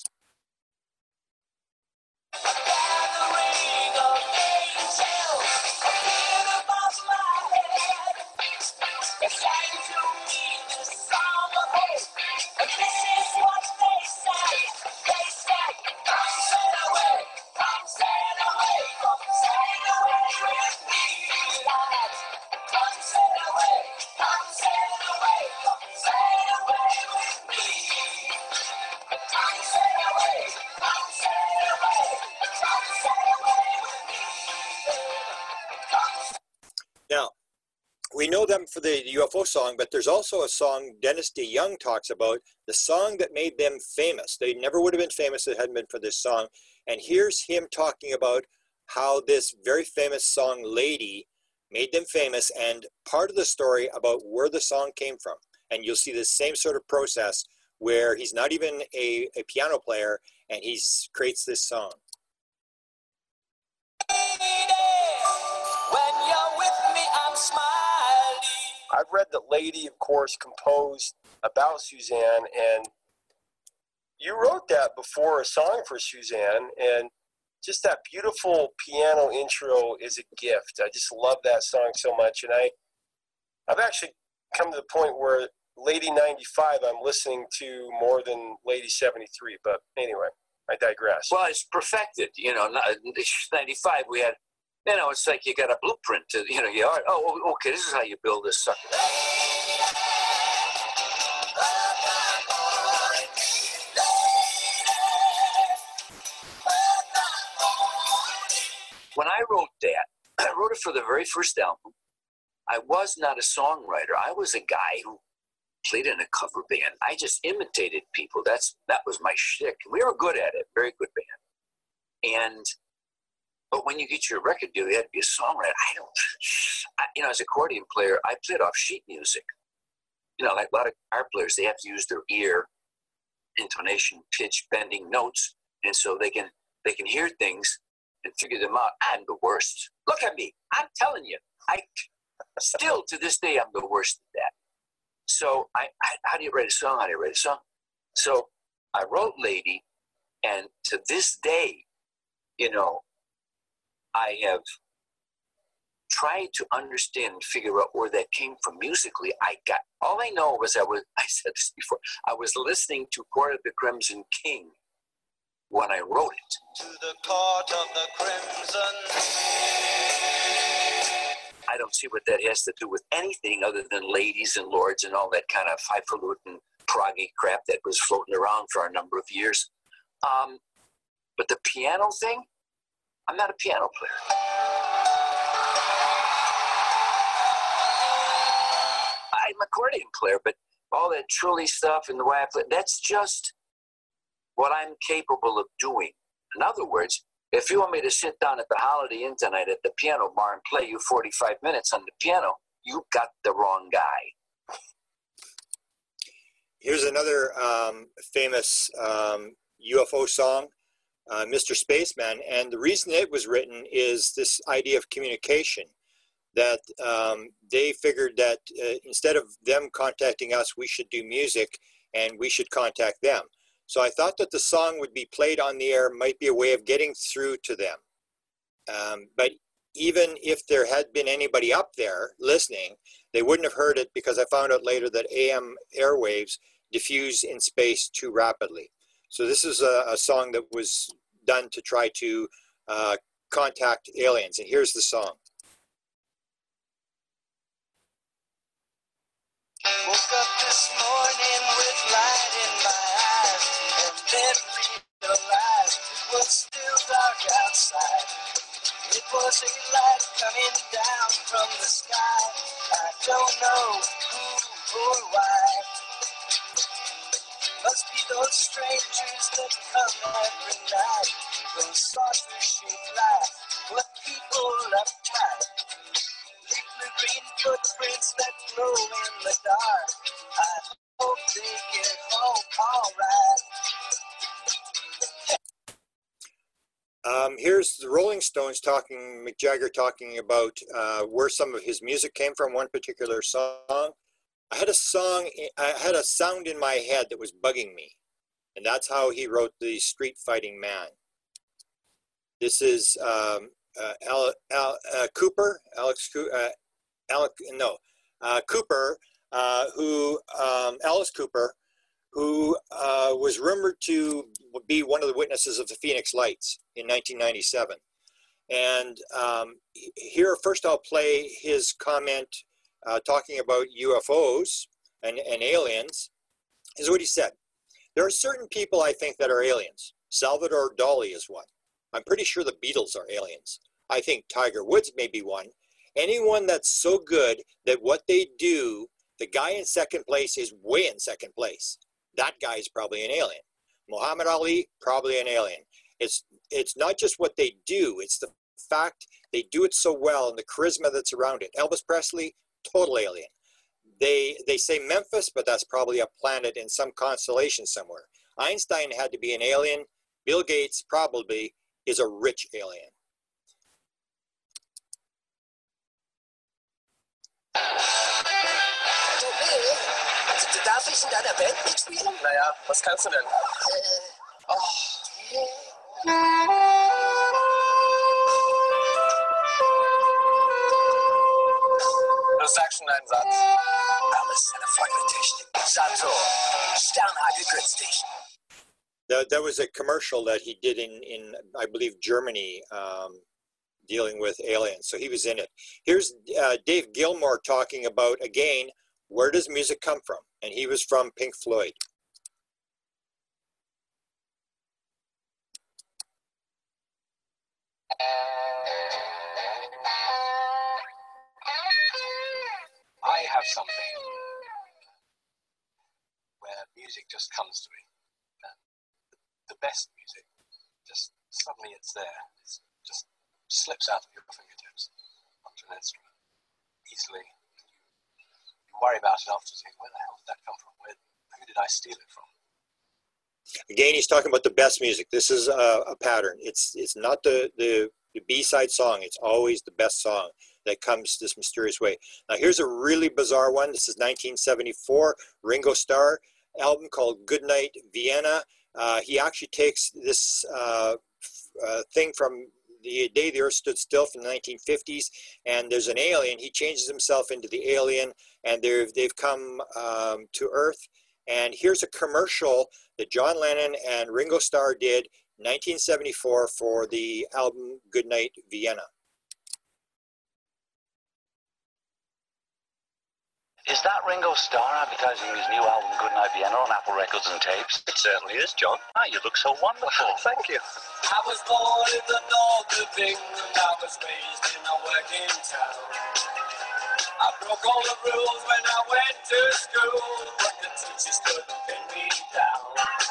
Now, we know them for the UFO song, but there's also a song Dennis DeYoung talks about, the song that made them famous. They never would have been famous if it hadn't been for this song. And here's him talking about how this very famous song, Lady, made them famous, and part of the story about where the song came from. And you'll see the same sort of process where he's not even a piano player, and he creates this song. I've read that Lady, of course, composed about Suzanne, and you wrote that before a song for Suzanne, and just that beautiful piano intro is a gift. I just love that song so much, and I've actually come to the point where Lady 95 I'm listening to more than Lady 73, but anyway, I digress. Well, it's perfected, 95 we had, it's like you got a blueprint to, okay, this is how you build this sucker. When I wrote that, I wrote it for the very first album. I was not a songwriter. I was a guy who played in a cover band. I just imitated people. That was my shtick. We were good at it, very good band. But when you get your record deal, you had to be a songwriter. As an accordion player, I played off sheet music. Like a lot of art players, they have to use their ear, intonation, pitch, bending notes, and so they can hear things and figure them out. I'm the worst. Look at me. I'm telling you. I still, to this day, I'm the worst at that. So how do you write a song? So I wrote Lady, and to this day, I have tried to understand and figure out where that came from musically. All I know was I said this before, I was listening to Court of the Crimson King when I wrote it. To the Court of the Crimson. I don't see what that has to do with anything other than ladies and lords and all that kind of highfalutin, proggy crap that was floating around for a number of years. But the piano thing, I'm not a piano player. I'm an accordion player, but all that trilly stuff and the way I play, that's just what I'm capable of doing. In other words, if you want me to sit down at the Holiday Inn tonight at the piano bar and play you 45 minutes on the piano, you got the wrong guy. Here's another famous UFO song, Mr. Spaceman. And the reason it was written is this idea of communication, that they figured that instead of them contacting us, we should do music and we should contact them. So I thought that the song would be played on the air might be a way of getting through to them. But even if there had been anybody up there listening, they wouldn't have heard it, because I found out later that AM airwaves diffuse in space too rapidly. So this is a song that was done to try to contact aliens. And here's the song. Woke up this morning with light in my eyes, and then realized it was still dark outside. It was a light coming down from from the sky. I don't know who or why. Must be those strangers that come every night. Those saucer-shaped lights with people uptight. Little green footprints that glow in the dark. I hope they get home all right. Here's the Rolling Stones talking, Mick Jagger talking about where some of his music came from, one particular song. I had a sound in my head that was bugging me. And that's how he wrote the Street Fighting Man. This is Cooper, Alice Cooper, Alice Cooper, who was rumored to be one of the witnesses of the Phoenix Lights in 1997. And here, first I'll play his comment talking about UFOs and aliens. Is what he said. There are certain people I think that are aliens. Salvador Dali is one. I'm pretty sure the Beatles are aliens. I think Tiger Woods may be one. Anyone that's so good that what they do, the guy in second place is way in second place. That guy is probably an alien. Muhammad Ali, probably an alien. It's not just what they do, it's the fact they do it so well and the charisma that's around it. Elvis Presley, total alien. They say Memphis, but that's probably a planet in some constellation somewhere. Einstein had to be an alien. Bill Gates probably is a rich alien. Darf ich in deiner Band mitspielen? Naja, was kannst du denn? Du sagst schon einen Satz. Alles eine Frage der Technik. Sato, Sternhagel günstig. That was a commercial that he did in I believe, Germany, dealing with aliens. So he was in it. Here's Dave Gilmour talking about, again, where does music come from? And he was from Pink Floyd. I have something where music just comes to me. The best music, just suddenly it's there. It just slips out of your fingertips onto an instrument easily. You worry about it after, saying, where the hell did that come from? Who did I steal it from? Again, he's talking about the best music. This is a pattern. It's not the B-side song. It's always the best song that comes this mysterious way. Now, here's a really bizarre one. This is 1974, Ringo Starr, album called Goodnight Vienna. He actually takes this thing from the day the Earth stood still from the 1950s, and there's an alien. He changes himself into the alien, and they've come to Earth. And here's a commercial that John Lennon and Ringo Starr did 1974 for the album Goodnight Vienna. Is that Ringo Starr advertising his new album Goodnight Vienna on Apple Records and Tapes? It certainly is, John. Ah, you look so wonderful. Thank you. I was born in the north of England. I was raised in a working town. I broke all the rules when I went to school, but the teachers couldn't pin me down.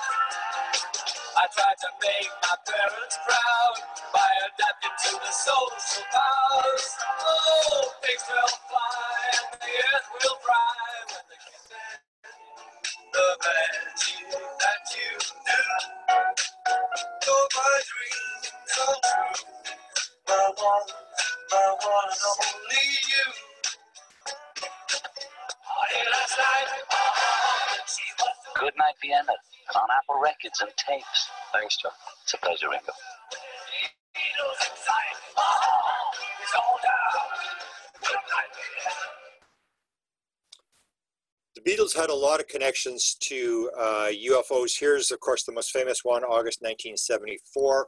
I tried to make my parents proud by adapting to the social powers. Oh, pigs will fly and the earth will thrive when the kids and the magic that you do. So my dreams come true. My one and only you. Last night, Goodnight Vienna on Apple Records and Tapes. Thanks, John. It's a pleasure, Ringo. The Beatles had a lot of connections to UFOs. Here's, of course, the most famous one, August 1974.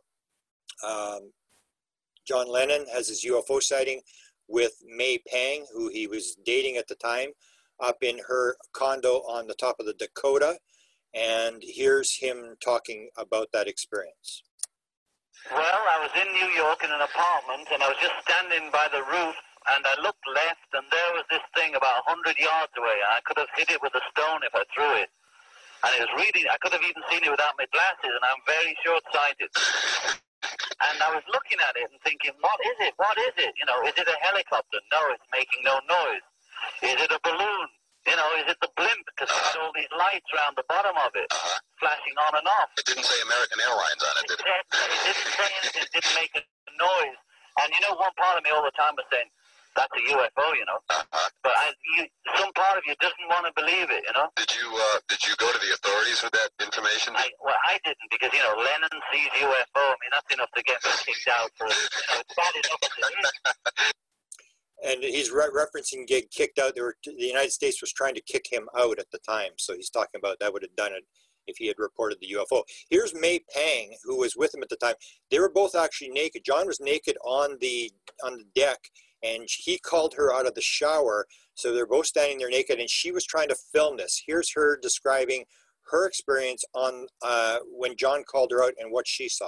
John Lennon has his UFO sighting with May Pang, who he was dating at the time, up in her condo on the top of the Dakota. And here's him talking about that experience. Well, I was in New York in an apartment, and I was just standing by the roof and I looked left, and there was this thing about 100 yards away, and I could have hit it with a stone if I threw it. And it was really, I could have even seen it without my glasses, and I'm very short-sighted. And I was looking at it and thinking, what is it? What is it? You know, is it a helicopter? No, it's making no noise. Is it a balloon? You know, is it the blimp? Because there's all these lights around the bottom of it, flashing on and off. It didn't say American Airlines on it, did it? It didn't say anything. It didn't make a noise. And you know, one part of me all the time was saying, that's a UFO, you know. But some part of you doesn't want to believe it, you know. Did you go to the authorities with that information? I didn't, because, you know, Lennon sees UFO. I mean, that's enough to get me kicked out for, you know, it's bad enough as it is. And he's referencing getting kicked out. The United States was trying to kick him out at the time. So he's talking about that would have done it if he had reported the UFO. Here's May Pang, who was with him at the time. They were both actually naked. John was naked on the deck, and he called her out of the shower. So they're both standing there naked, and she was trying to film this. Here's her describing her experience on when John called her out and what she saw.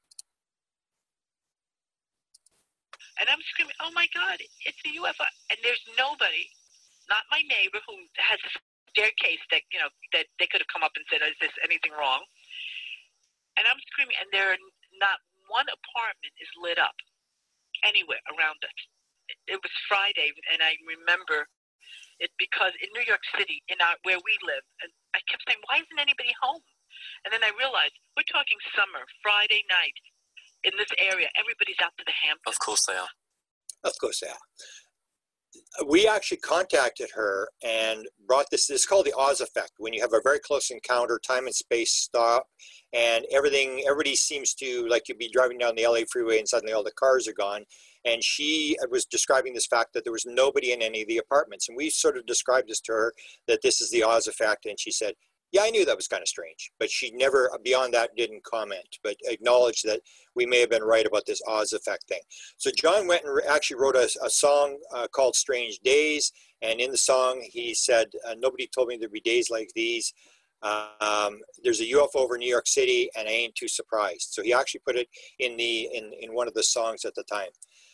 And I'm screaming, oh my God, it's a UFO. And there's nobody, not my neighbor who has a staircase that, you know, that they could have come up and said, is this anything wrong? And I'm screaming, and there are not one apartment is lit up anywhere around us. It was Friday, and I remember it because in New York City, where we live, and I kept saying, why isn't anybody home? And then I realized, we're talking summer, Friday night. In this area, everybody's out to the Hamptons. Of course they are. Of course they are. We actually contacted her and brought this. This is called the Oz effect. When you have a very close encounter, time and space stop, and everybody seems to, like, you'd be driving down the LA freeway and suddenly all the cars are gone. And she was describing this fact that there was nobody in any of the apartments. And we sort of described this to her, that this is the Oz effect. And she said, yeah, I knew that was kind of strange, but she never, beyond that, didn't comment, but acknowledged that we may have been right about this Oz effect thing. So John went and actually wrote a song called Strange Days. And in the song, he said, nobody told me there'd be days like these. There's a UFO over New York City, and I ain't too surprised. So he actually put it in one of the songs at the time.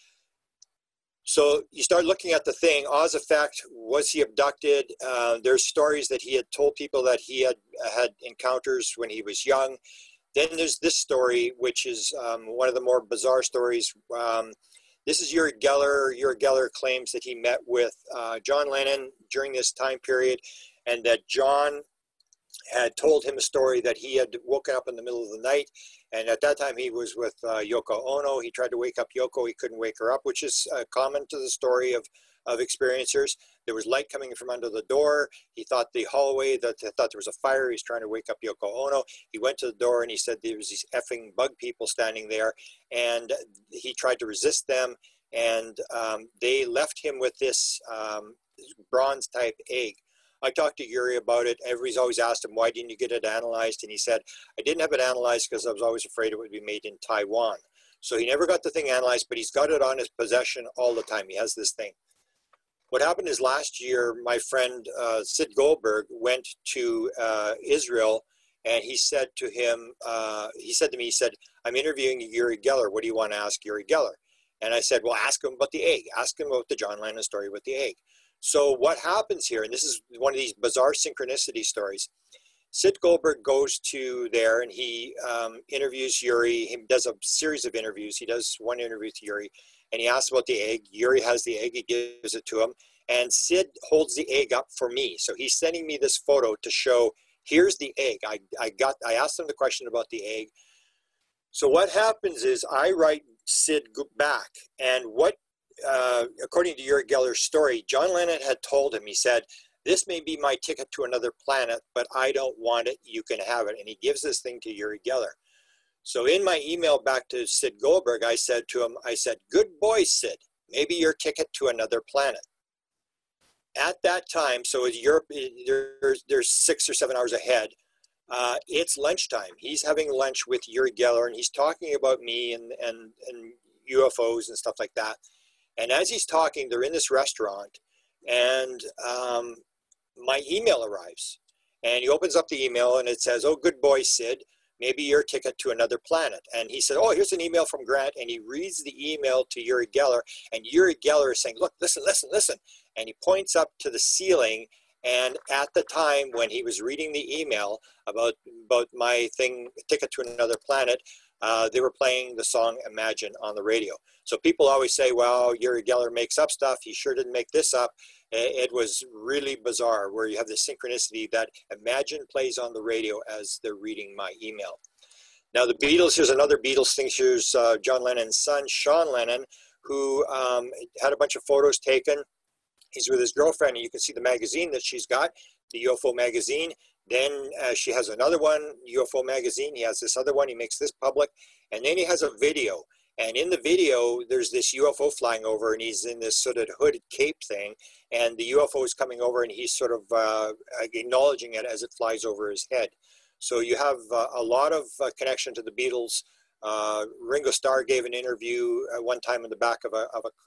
So you start looking at the thing, Oz effect, was he abducted? There's stories that he had told people that he had encounters when he was young. Then there's this story, which is one of the more bizarre stories. This is Uri Geller. Uri Geller claims that he met with John Lennon during this time period, and that John had told him a story that he had woken up in the middle of the night. And at that time, he was with Yoko Ono. He tried to wake up Yoko. He couldn't wake her up, which is common to the story of experiencers. There was light coming from under the door. He thought the hallway, thought there was a fire. He's trying to wake up Yoko Ono. He went to the door and he said there was these effing bug people standing there. And he tried to resist them. And they left him with this bronze-type egg. I talked to Yuri about it. Everybody's always asked him, why didn't you get it analyzed? And he said, I didn't have it analyzed because I was always afraid it would be made in Taiwan. So he never got the thing analyzed, but he's got it on his possession all the time. He has this thing. What happened is last year, my friend Sid Goldberg went to Israel, and he said to him, he said, I'm interviewing Uri Geller. What do you want to ask Uri Geller? And I said, well, ask him about the egg. Ask him about the John Lennon story with the egg. So what happens here, and this is one of these bizarre synchronicity stories, Sid Goldberg goes to there and he interviews Uri. He does a series of interviews. He does one interview to Uri, and he asks about the egg. Uri has the egg. He gives it to him. And Sid holds the egg up for me. So he's sending me this photo to show, here's the egg. I asked him the question about the egg. So what happens is I write Sid back, and what, according to Uri Geller's story, John Lennon had told him, he said, this may be my ticket to another planet, but I don't want it. You can have it. And he gives this thing to Uri Geller. So in my email back to Sid Goldberg, I said to him, I said, good boy, Sid, maybe your ticket to another planet. At that time, so in Europe, there's 6 or 7 hours ahead. It's lunchtime. He's having lunch with Uri Geller, and he's talking about me and UFOs and stuff like that. And as he's talking, they're in this restaurant, and my email arrives. And he opens up the email, and it says, oh, good boy, Sid. maybe your ticket to another planet. And he said, oh, here's an email from Grant. And he reads the email to Uri Geller. And Uri Geller is saying, look, listen, listen, listen. And he points up to the ceiling. And at the time when he was reading the email about my ticket to another planet, they were playing the song Imagine on the radio. So people always say, well, Uri Geller makes up stuff. He sure didn't make this up. It was really bizarre where you have this synchronicity that Imagine plays on the radio as they're reading my email. Now the Beatles, here's another Beatles thing. Here's John Lennon's son, Sean Lennon, who had a bunch of photos taken. He's with his girlfriend, and you can see the magazine that she's got, the UFO magazine. Then she has another one, UFO magazine. He has this other one. He makes this public. And then he has a video. And in the video, there's this UFO flying over, and he's in this sort of hooded cape thing. And the UFO is coming over, and he's sort of acknowledging it as it flies over his head. So you have a lot of connection to the Beatles. Ringo Starr gave an interview one time in the back of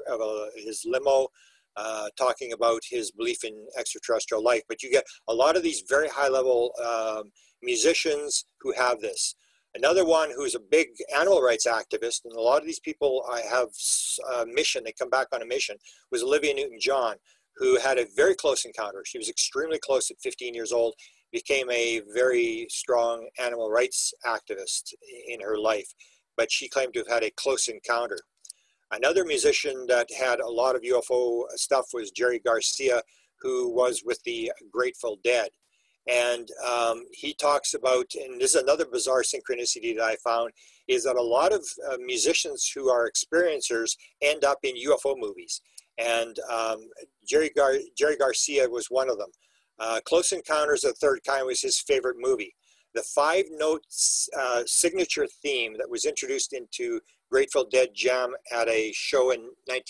his limo, talking about his belief in extraterrestrial life. But you get a lot of these very high-level musicians who have this. Another one who's a big animal rights activist, and a lot of these people I have a mission, they come back on a mission, was Olivia Newton-John, who had a very close encounter. She was extremely close at 15 years old, became a very strong animal rights activist in her life, but she claimed to have had a close encounter. Another musician that had a lot of UFO stuff was Jerry Garcia, who was with the Grateful Dead. And he talks about, and this is another bizarre synchronicity that I found, is that a lot of musicians who are experiencers end up in UFO movies. And Jerry Garcia was one of them. Close Encounters of the Third Kind was his favorite movie. The 5-note signature theme that was introduced into Grateful Dead Jam at a show in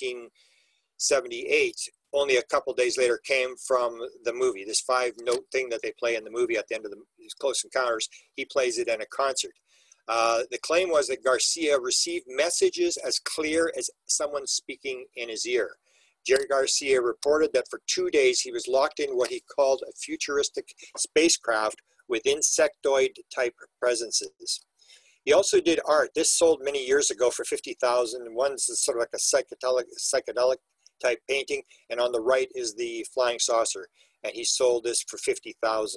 1978, only a couple days later came from the movie. This 5-note thing that they play in the movie at the end of these Close Encounters, he plays it in a concert. The claim was that Garcia received messages as clear as someone speaking in his ear. Jerry Garcia reported that for 2 days he was locked in what he called a futuristic spacecraft with insectoid-type presences. He also did art. This sold many years ago for $50,000. One's sort of like a psychedelic type painting, and on the right is the flying saucer, and he sold this for $50,000.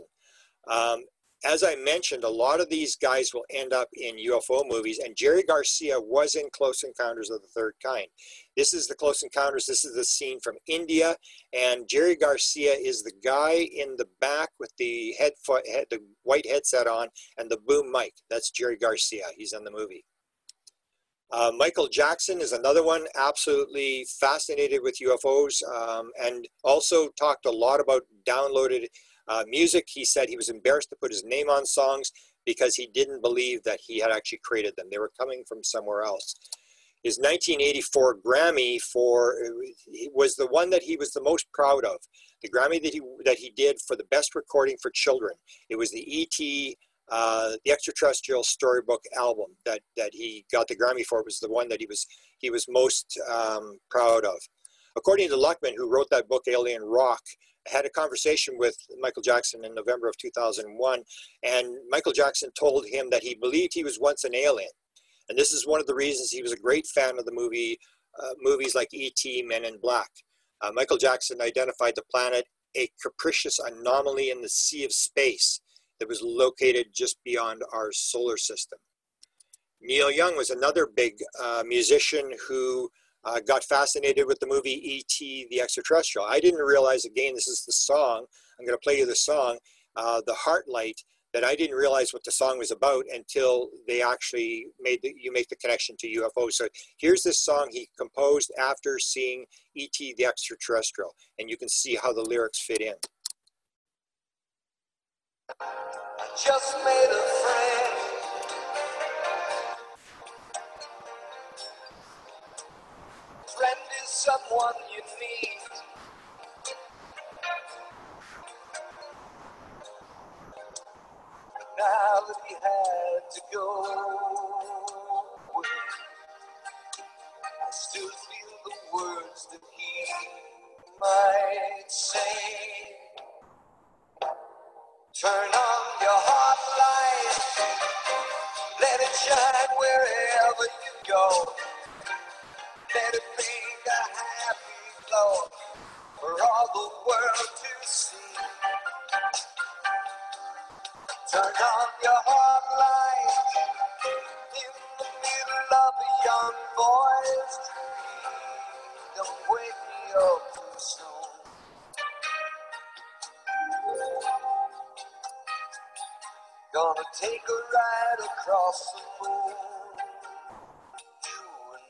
As I mentioned, a lot of these guys will end up in UFO movies, and Jerry Garcia was in Close Encounters of the Third Kind. This is the Close Encounters. This is the scene from India, and Jerry Garcia is the guy in the back with the the white headset on and the boom mic. That's Jerry Garcia. He's in the movie. Michael Jackson is another one, absolutely fascinated with UFOs, and also talked a lot about downloaded music. He said he was embarrassed to put his name on songs because he didn't believe that he had actually created them. They were coming from somewhere else. His 1984 Grammy was the one that he was the most proud of. The Grammy that he did for the best recording for children. It was the E.T., the Extraterrestrial Storybook album that he got the Grammy for. It was the one that he was most proud of. According to Luckman, who wrote that book, Alien Rock, I had a conversation with Michael Jackson in November of 2001, and Michael Jackson told him that he believed he was once an alien. And this is one of the reasons he was a great fan of the movies like E.T., Men in Black. Michael Jackson identified the planet a capricious anomaly in the sea of space that was located just beyond our solar system. Neil Young was another big musician who got fascinated with the movie E.T. the Extraterrestrial. I didn't realize, again, this is the song, I'm going to play you the song, The Heartlight, that I didn't realize what the song was about until they actually you make the connection to UFOs. So here's this song he composed after seeing E.T. the Extraterrestrial, and you can see how the lyrics fit in. I just made a friend. Friend is someone you need. But now that he had to go, I still feel the words that he might say. Turn on your heart light. Lord, for all the world to see. Turn on your heart light in the middle of a young boy's dream. Don't wake me up too soon. Gonna take a ride across the moon. You and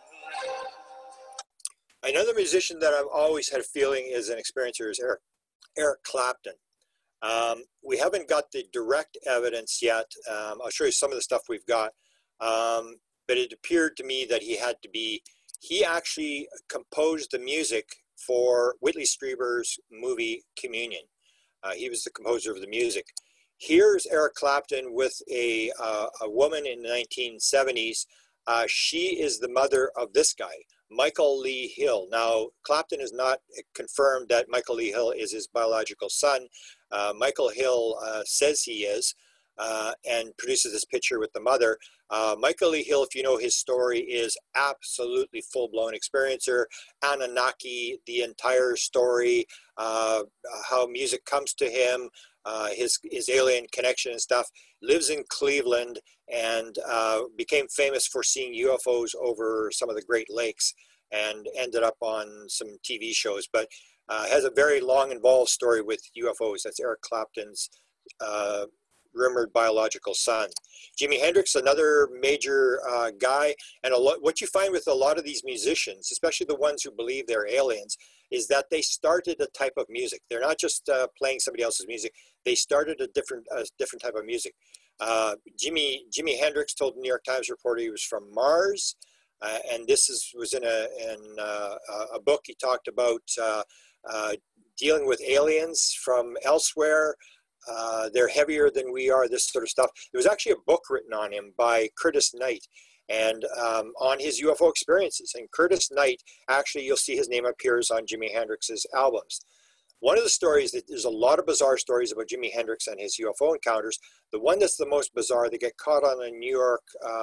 me. Another musician that I've always had a feeling is an experiencer is Eric Clapton. We haven't got the direct evidence yet. I'll show you some of the stuff we've got. But it appeared to me that he actually composed the music for Whitley Strieber's movie Communion. He was the composer of the music. Here's Eric Clapton with a woman in the 1970s. She is the mother of this guy, Michael Lee Hill. Now, Clapton has not confirmed that Michael Lee Hill is his biological son. Michael Hill says he is, and produces this picture with the mother. Michael Lee Hill, if you know his story, is absolutely full-blown experiencer. Anunnaki, the entire story, how music comes to him, his alien connection and stuff. Lives in Cleveland and became famous for seeing UFOs over some of the Great Lakes, and ended up on some TV shows, but has a very long involved story with UFOs. That's Eric Clapton's rumored biological son. Jimi Hendrix, another major guy, and what you find with a lot of these musicians, especially the ones who believe they're aliens, is that they started a type of music. They're not just playing somebody else's music. They started a different type of music. Jimi Hendrix told the New York Times reporter he was from Mars, and this was in a book. He talked about dealing with aliens from elsewhere. They're heavier than we are, this sort of stuff. There was actually a book written on him by Curtis Knight, and on his UFO experiences. And Curtis Knight, actually, you'll see his name appears on Jimi Hendrix's albums. One of the stories, there's a lot of bizarre stories about Jimi Hendrix and his UFO encounters. The one that's the most bizarre, they get caught on a New York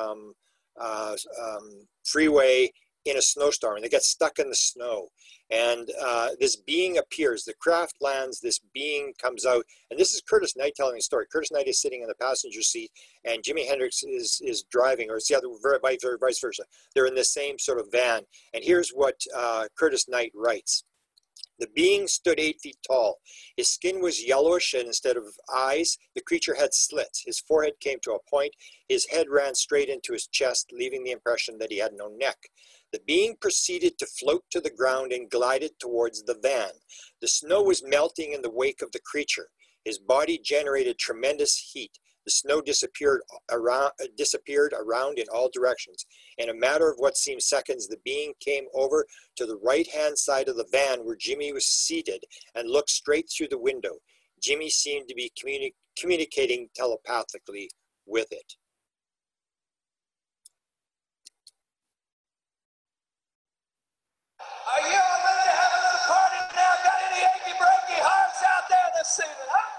freeway in a snowstorm, and they get stuck in the snow. And this being appears, the craft lands, this being comes out, and this is Curtis Knight telling the story. Curtis Knight is sitting in the passenger seat, and Jimi Hendrix is driving, or it's the other, vice versa. They're in the same sort of van. And here's what Curtis Knight writes. The being stood 8 feet tall. His skin was yellowish, and instead of eyes, the creature had slits. His forehead came to a point. His head ran straight into his chest, leaving the impression that he had no neck. The being proceeded to float to the ground and glided towards the van. The snow was melting in the wake of the creature. His body generated tremendous heat. The snow disappeared around in all directions. In a matter of what seemed seconds, the being came over to the right-hand side of the van where Jimmy was seated and looked straight through the window. Jimmy seemed to be communicating telepathically with it. Are you all ready to have a little party now? Got any achy breaky hearts out there? Let's sing it, huh?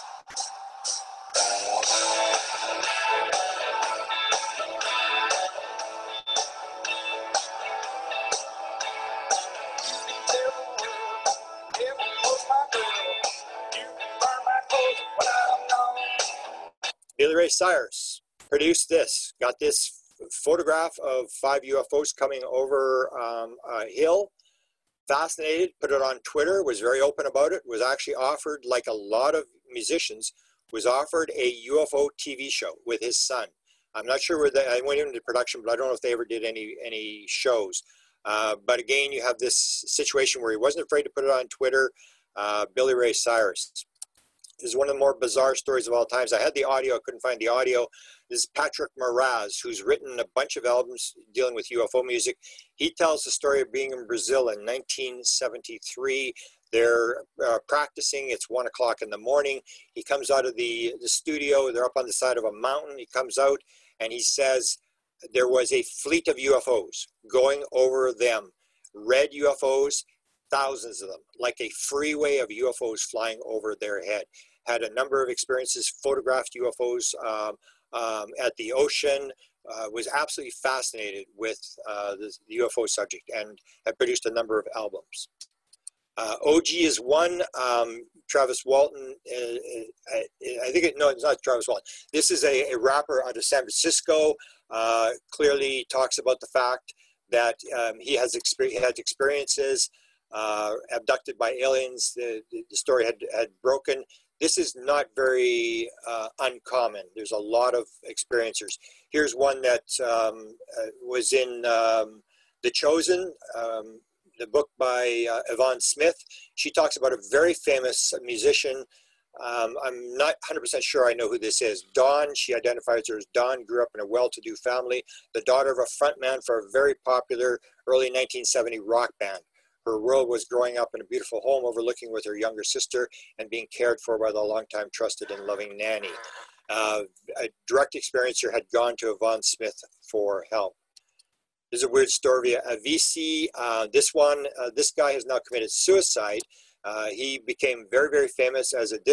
Billy Ray Cyrus produced this, got this photograph of 5 UFOs coming over a hill. Fascinated, put it on Twitter, was very open about it, was actually offered, like a lot of musicians, was offered a UFO TV show with his son. I'm not sure where I went into production, but I don't know if they ever did any shows. But again, you have this situation where he wasn't afraid to put it on Twitter. Billy Ray Cyrus. This is one of the more bizarre stories of all times. I had the audio, I couldn't find the audio. This is Patrick Moraz, who's written a bunch of albums dealing with UFO music. He tells the story of being in Brazil in 1973. They're practicing, it's 1 o'clock in the morning. He comes out of the studio, they're up on the side of a mountain. He comes out and he says, there was a fleet of UFOs going over them. Red UFOs, thousands of them, like a freeway of UFOs flying over their head. Had a number of experiences, photographed UFOs at the ocean, was absolutely fascinated with the UFO subject and had produced a number of albums. OG is one. Travis Walton, I think no, it's not Travis Walton. This is a rapper out of San Francisco. Clearly talks about the fact that he had experiences abducted by aliens. The story had broken. This is not very uncommon. There's a lot of experiencers. Here's one that was in The Chosen, the book by Yvonne Smith. She talks about a very famous musician. I'm not 100% sure I know who this is. Dawn, she identifies her as Dawn, grew up in a well-to-do family, the daughter of a frontman for a very popular early 1970 rock band. Her world was growing up in a beautiful home overlooking with her younger sister and being cared for by the longtime trusted and loving nanny. A direct experiencer had gone to Yvonne Smith for help. There's a weird story via a VC. This guy has now committed suicide. He became very, very famous as a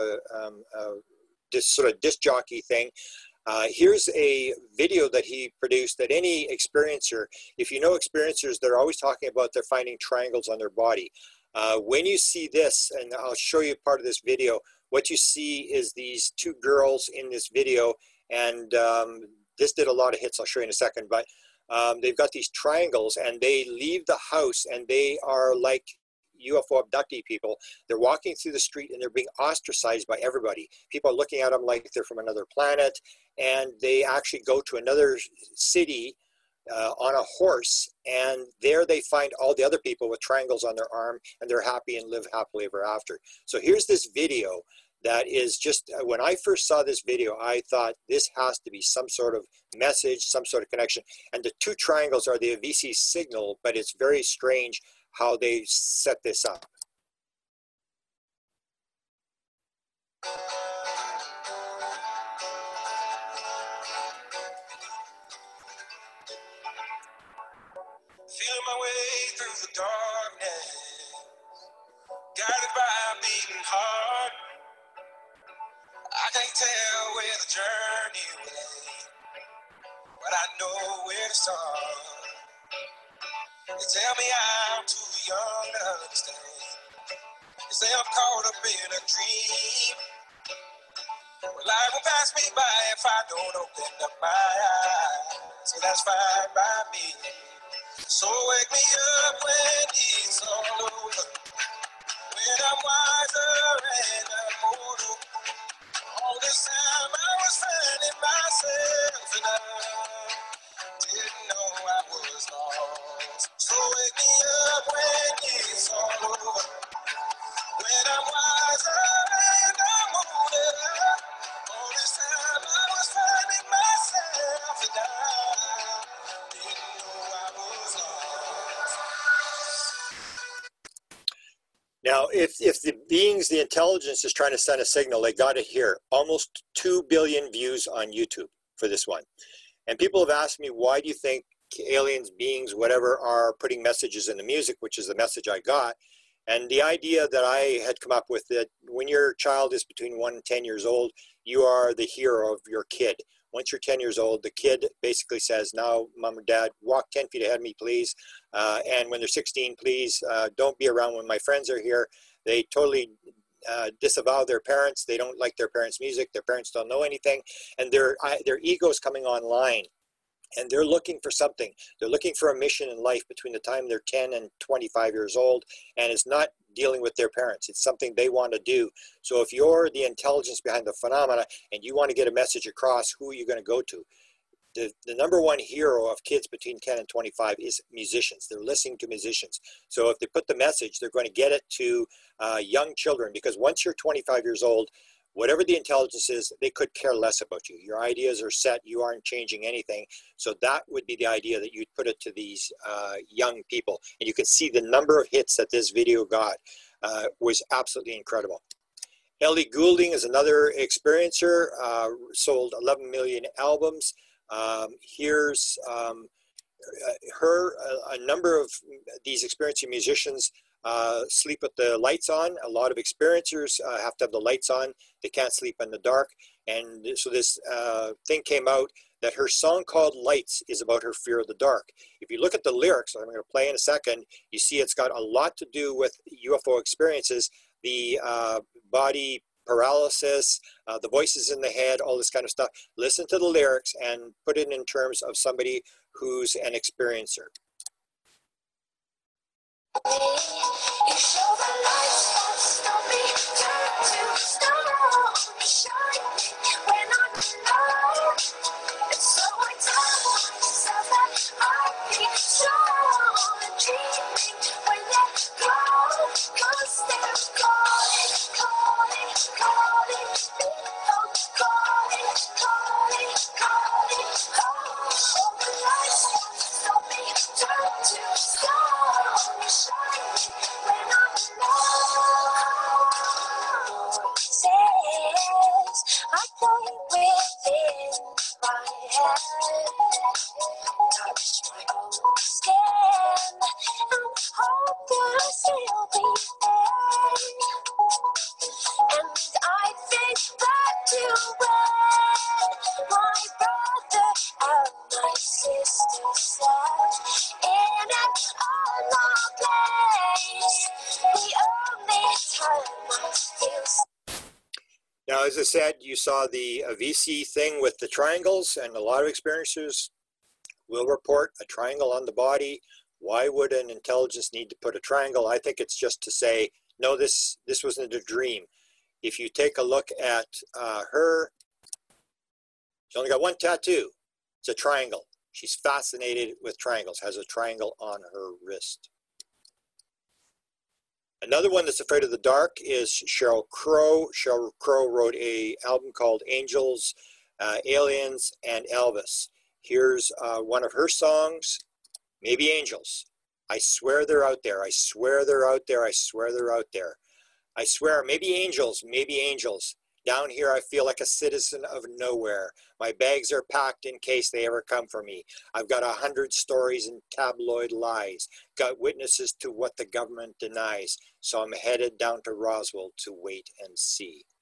sort of disc jockey thing. Here's a video that he produced that any experiencer, if you know experiencers, they're always talking about they're finding triangles on their body. When you see this, and I'll show you part of this video, what you see is these two girls in this video, and this did a lot of hits, I'll show you in a second, but they've got these triangles and they leave the house and they are like UFO abductee people. They're walking through the street and they're being ostracized by everybody. People are looking at them like they're from another planet, and they actually go to another city on a horse, and there they find all the other people with triangles on their arm, and they're happy and live happily ever after. So here's this video that is just, when I first saw this video, I thought this has to be some sort of message, some sort of connection. And the two triangles are the VC signal, but it's very strange how they set this up. Feeling my way through the darkness, guided by a beating heart. I can't tell where the journey will end, but I know where to start. They tell me I'm too young to understand. They say I'm caught up in a dream. Well, life will pass me by if I don't open up my eyes. So that's fine by me. So wake me up when it's all over, when I'm wiser and I'm older. All this time I was finding myself, and I didn't know I was lost. So wake me up when it's all over, when I'm wiser and I'm older. All this time I was finding myself, and I didn't know I was lost. Now, if the beings, the intelligence is trying to send a signal, they got it here. Almost 2 billion views on YouTube for this one. And people have asked me, why do you think aliens, beings, whatever, are putting messages in the music, which is the message I got. And the idea that I had come up with, that when your child is between 1 and 10 years old, you are the hero of your kid. Once you're 10 years old, the kid basically says, now, mom or dad, walk 10 feet ahead of me, please. And when they're 16, please don't be around when my friends are here. They totally disavow their parents. They don't like their parents' music. Their parents don't know anything. And their ego is coming online. And they're looking for something. They're looking for a mission in life between the time they're 10 and 25 years old. And it's not dealing with their parents. It's something they want to do. So if you're the intelligence behind the phenomena and you want to get a message across, who are you going to go to? The number one hero of kids between 10 and 25 is musicians. They're listening to musicians. So if they put the message, they're going to get it to young children, because once you're 25 years old, whatever the intelligence is, they could care less about you. Your ideas are set. You aren't changing anything. So that would be the idea, that you'd put it to these young people. And you can see the number of hits that this video got was absolutely incredible. Ellie Goulding is another experiencer, sold 11 million albums. Here's her, a number of these experiencing musicians sleep with the lights on. A lot of experiencers have to have the lights on. They can't sleep in the dark. And so this thing came out that her song called Lights is about her fear of the dark. If you look at the lyrics, I'm going to play in a second, you see it's got a lot to do with UFO experiences, the body paralysis, the voices in the head, all this kind of stuff. Listen to the lyrics and put it in terms of somebody who's an experiencer. You show the lights that stop me, turn to stone, shine when I'm alone. And so I tell myself that I'll be strong and dreaming when they go, 'cause they're calling, calling, calling me home, calling, calling, calling home. All the lights that stop me, turn to stone, shine when I'm alone. Says I play within my head, touch my own skin, and hope that I'll still be there. And I think back to when my brother and my sister sat in an unknown place, the only time I feel. Now, as I said, you saw the VC thing with the triangles, and a lot of experiencers will report a triangle on the body. Why would an intelligence need to put a triangle? I think it's just to say, no, this wasn't a dream. If you take a look at her, she's only got one tattoo. It's a triangle. She's fascinated with triangles, has a triangle on her wrist. Another one that's afraid of the dark is Sheryl Crow. Sheryl Crow wrote an album called Angels, Aliens, and Elvis. Here's one of her songs, Maybe Angels. I swear they're out there. I swear they're out there. I swear they're out there. I swear, maybe angels, maybe angels. Down here I feel like a citizen of nowhere. My bags are packed in case they ever come for me. I've got 100 stories and tabloid lies. Got witnesses to what the government denies. So I'm headed down to Roswell to wait and see.